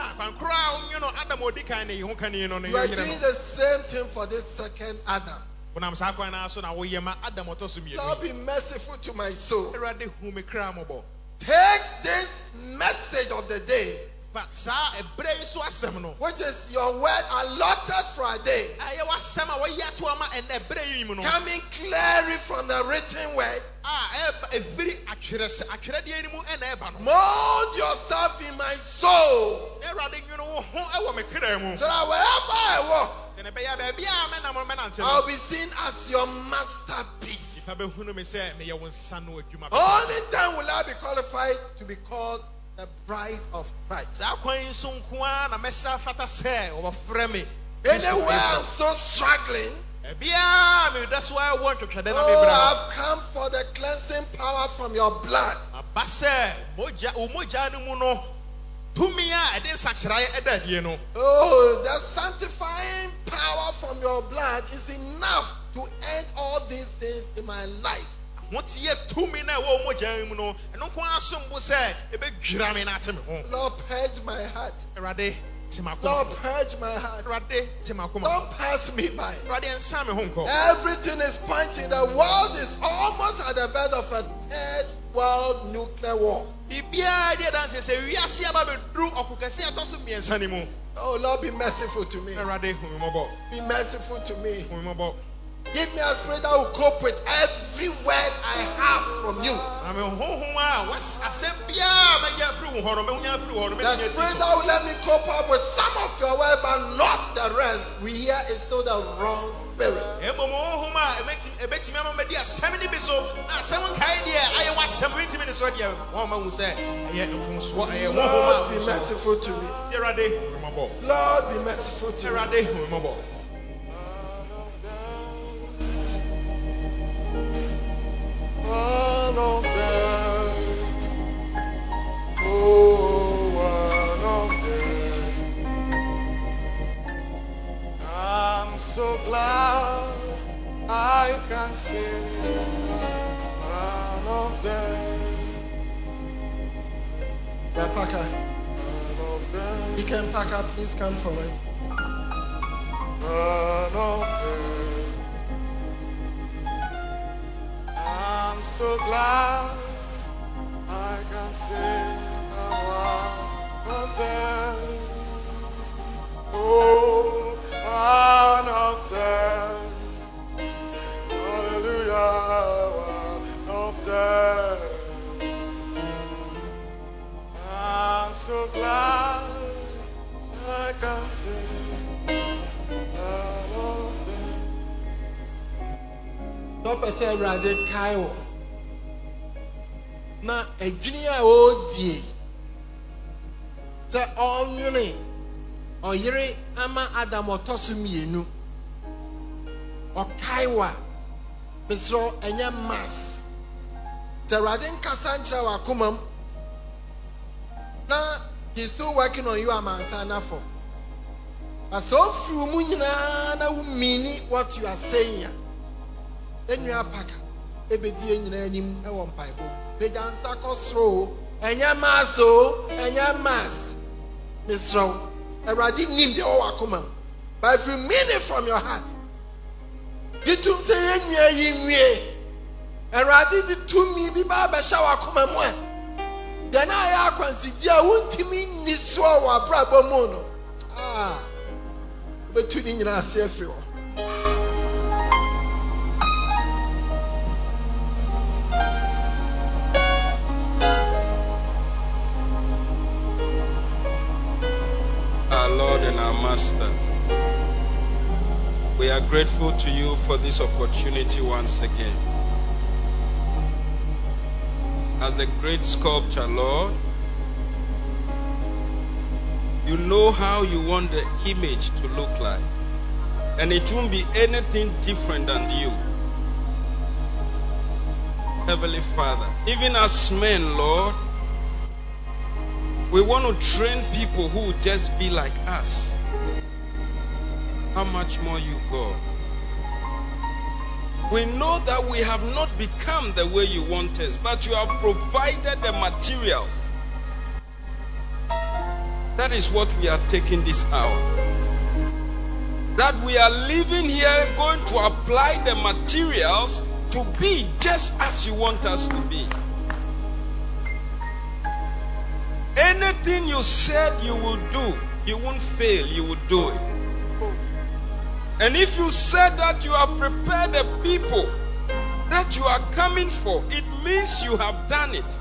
are doing the same thing for this second Adam. Lord, be merciful to my soul. Take this message of the day, which is your word allotted for a day, coming clearly from the written word. Mold yourself in my soul, so that wherever I walk, I'll be seen as your masterpiece. Only then will I be qualified to be called the bride of Christ. Anywhere I'm so struggling, I've come for the cleansing power from your blood. The sanctifying power from your blood is enough to end all these things in my life. Lord, purge my heart. Lord, purge my heart. Don't pass me by. Everything is pointing. The world is almost at the bed of a third world nuclear war. Oh Lord, be merciful to me. Be merciful to me. Give me a spirit that will cope with every word I have from you. The spirit that will let me cope up with some of your word but not the rest. We hear is still the wrong spirit. Lord, be merciful to me. Lord, be merciful to me. One of them, oh, one of them. I'm so glad I can sing one of them. Yeah, Parker. One of them. You can pack up, please come forward. One of them. I'm so glad I can sing one of them. Oh, one of them. Hallelujah, one of them. I'm so glad I can sing one of them. Dọ́pẹ́ sẹ́ Ẹ̀rọ̀adé káyọ̀ na ẹ̀dwini a ó die sẹ́ ọ̀nwene Oyere ama Adam otosu mienu. Okaiwa. Misro enye mas. Teradin kasantra wa kumam. Now he's still working on you, Amansana for. But so few munina na mean what you are saying. Then you are paka. Ebedi enyinanim e won paibo. Bejan sakosro enya maso enya mas. Misro Eradi nim de o akoma. But if you mean it from your heart, ditum say enya yinwie. Eradi di tumi bi ba be sha wakoma mu a. Then I consider won't me niso wa brabo mu no. But you need to say free.
Our Lord and our Master, we are grateful to you for this opportunity once again. As the great sculptor, Lord, you know how you want the image to look like. And it won't be anything different than you. Heavenly Father, even as men, Lord, we want to train people who will just be like us. How much more you, God? We know that we have not become the way you want us, but you have provided the materials. That is what we are taking this hour. That we are living here going to apply the materials to be just as you want us to be. Anything you said you will do, you won't fail, you will do it. And if you said that you have prepared the people that you are coming for, it means you have done it.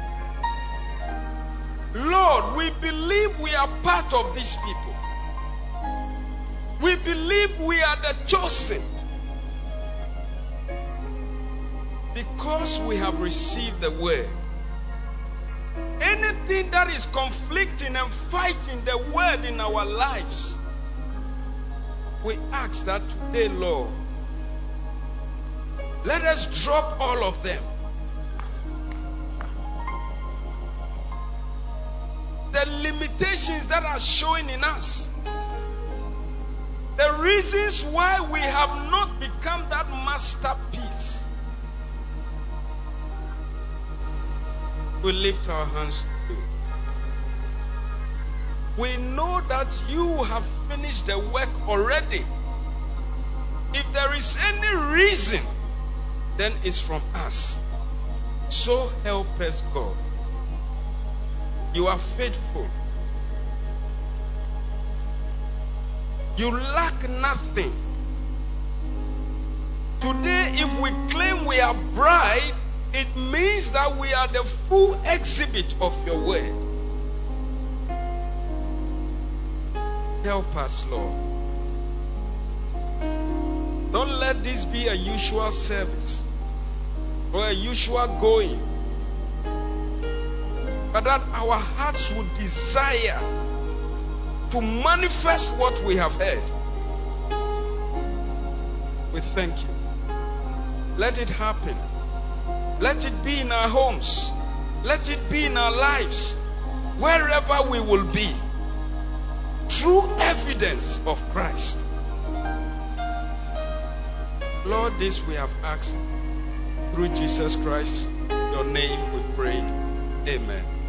Lord, we believe we are part of these people. We believe we are the chosen. Because we have received the word. Anything that is conflicting and fighting the word in our lives, we ask that today, Lord, let us drop all of them. The limitations that are showing in us, the reasons why we have not become that masterpiece. We lift our hands to you. We know that you have finished the work already. If there is any reason, then it's from us. So help us, God. You are faithful. You lack nothing. Today, if we claim we are bride, it means that we are the full exhibit of your word. Help us, Lord. Don't let this be a usual service or a usual going, but that our hearts would desire to manifest what we have heard. We thank you. Let it happen. Let it be in our homes. Let it be in our lives. Wherever we will be. True evidence of Christ. Lord, this we have asked. Through Jesus Christ, your name we prayed. Amen.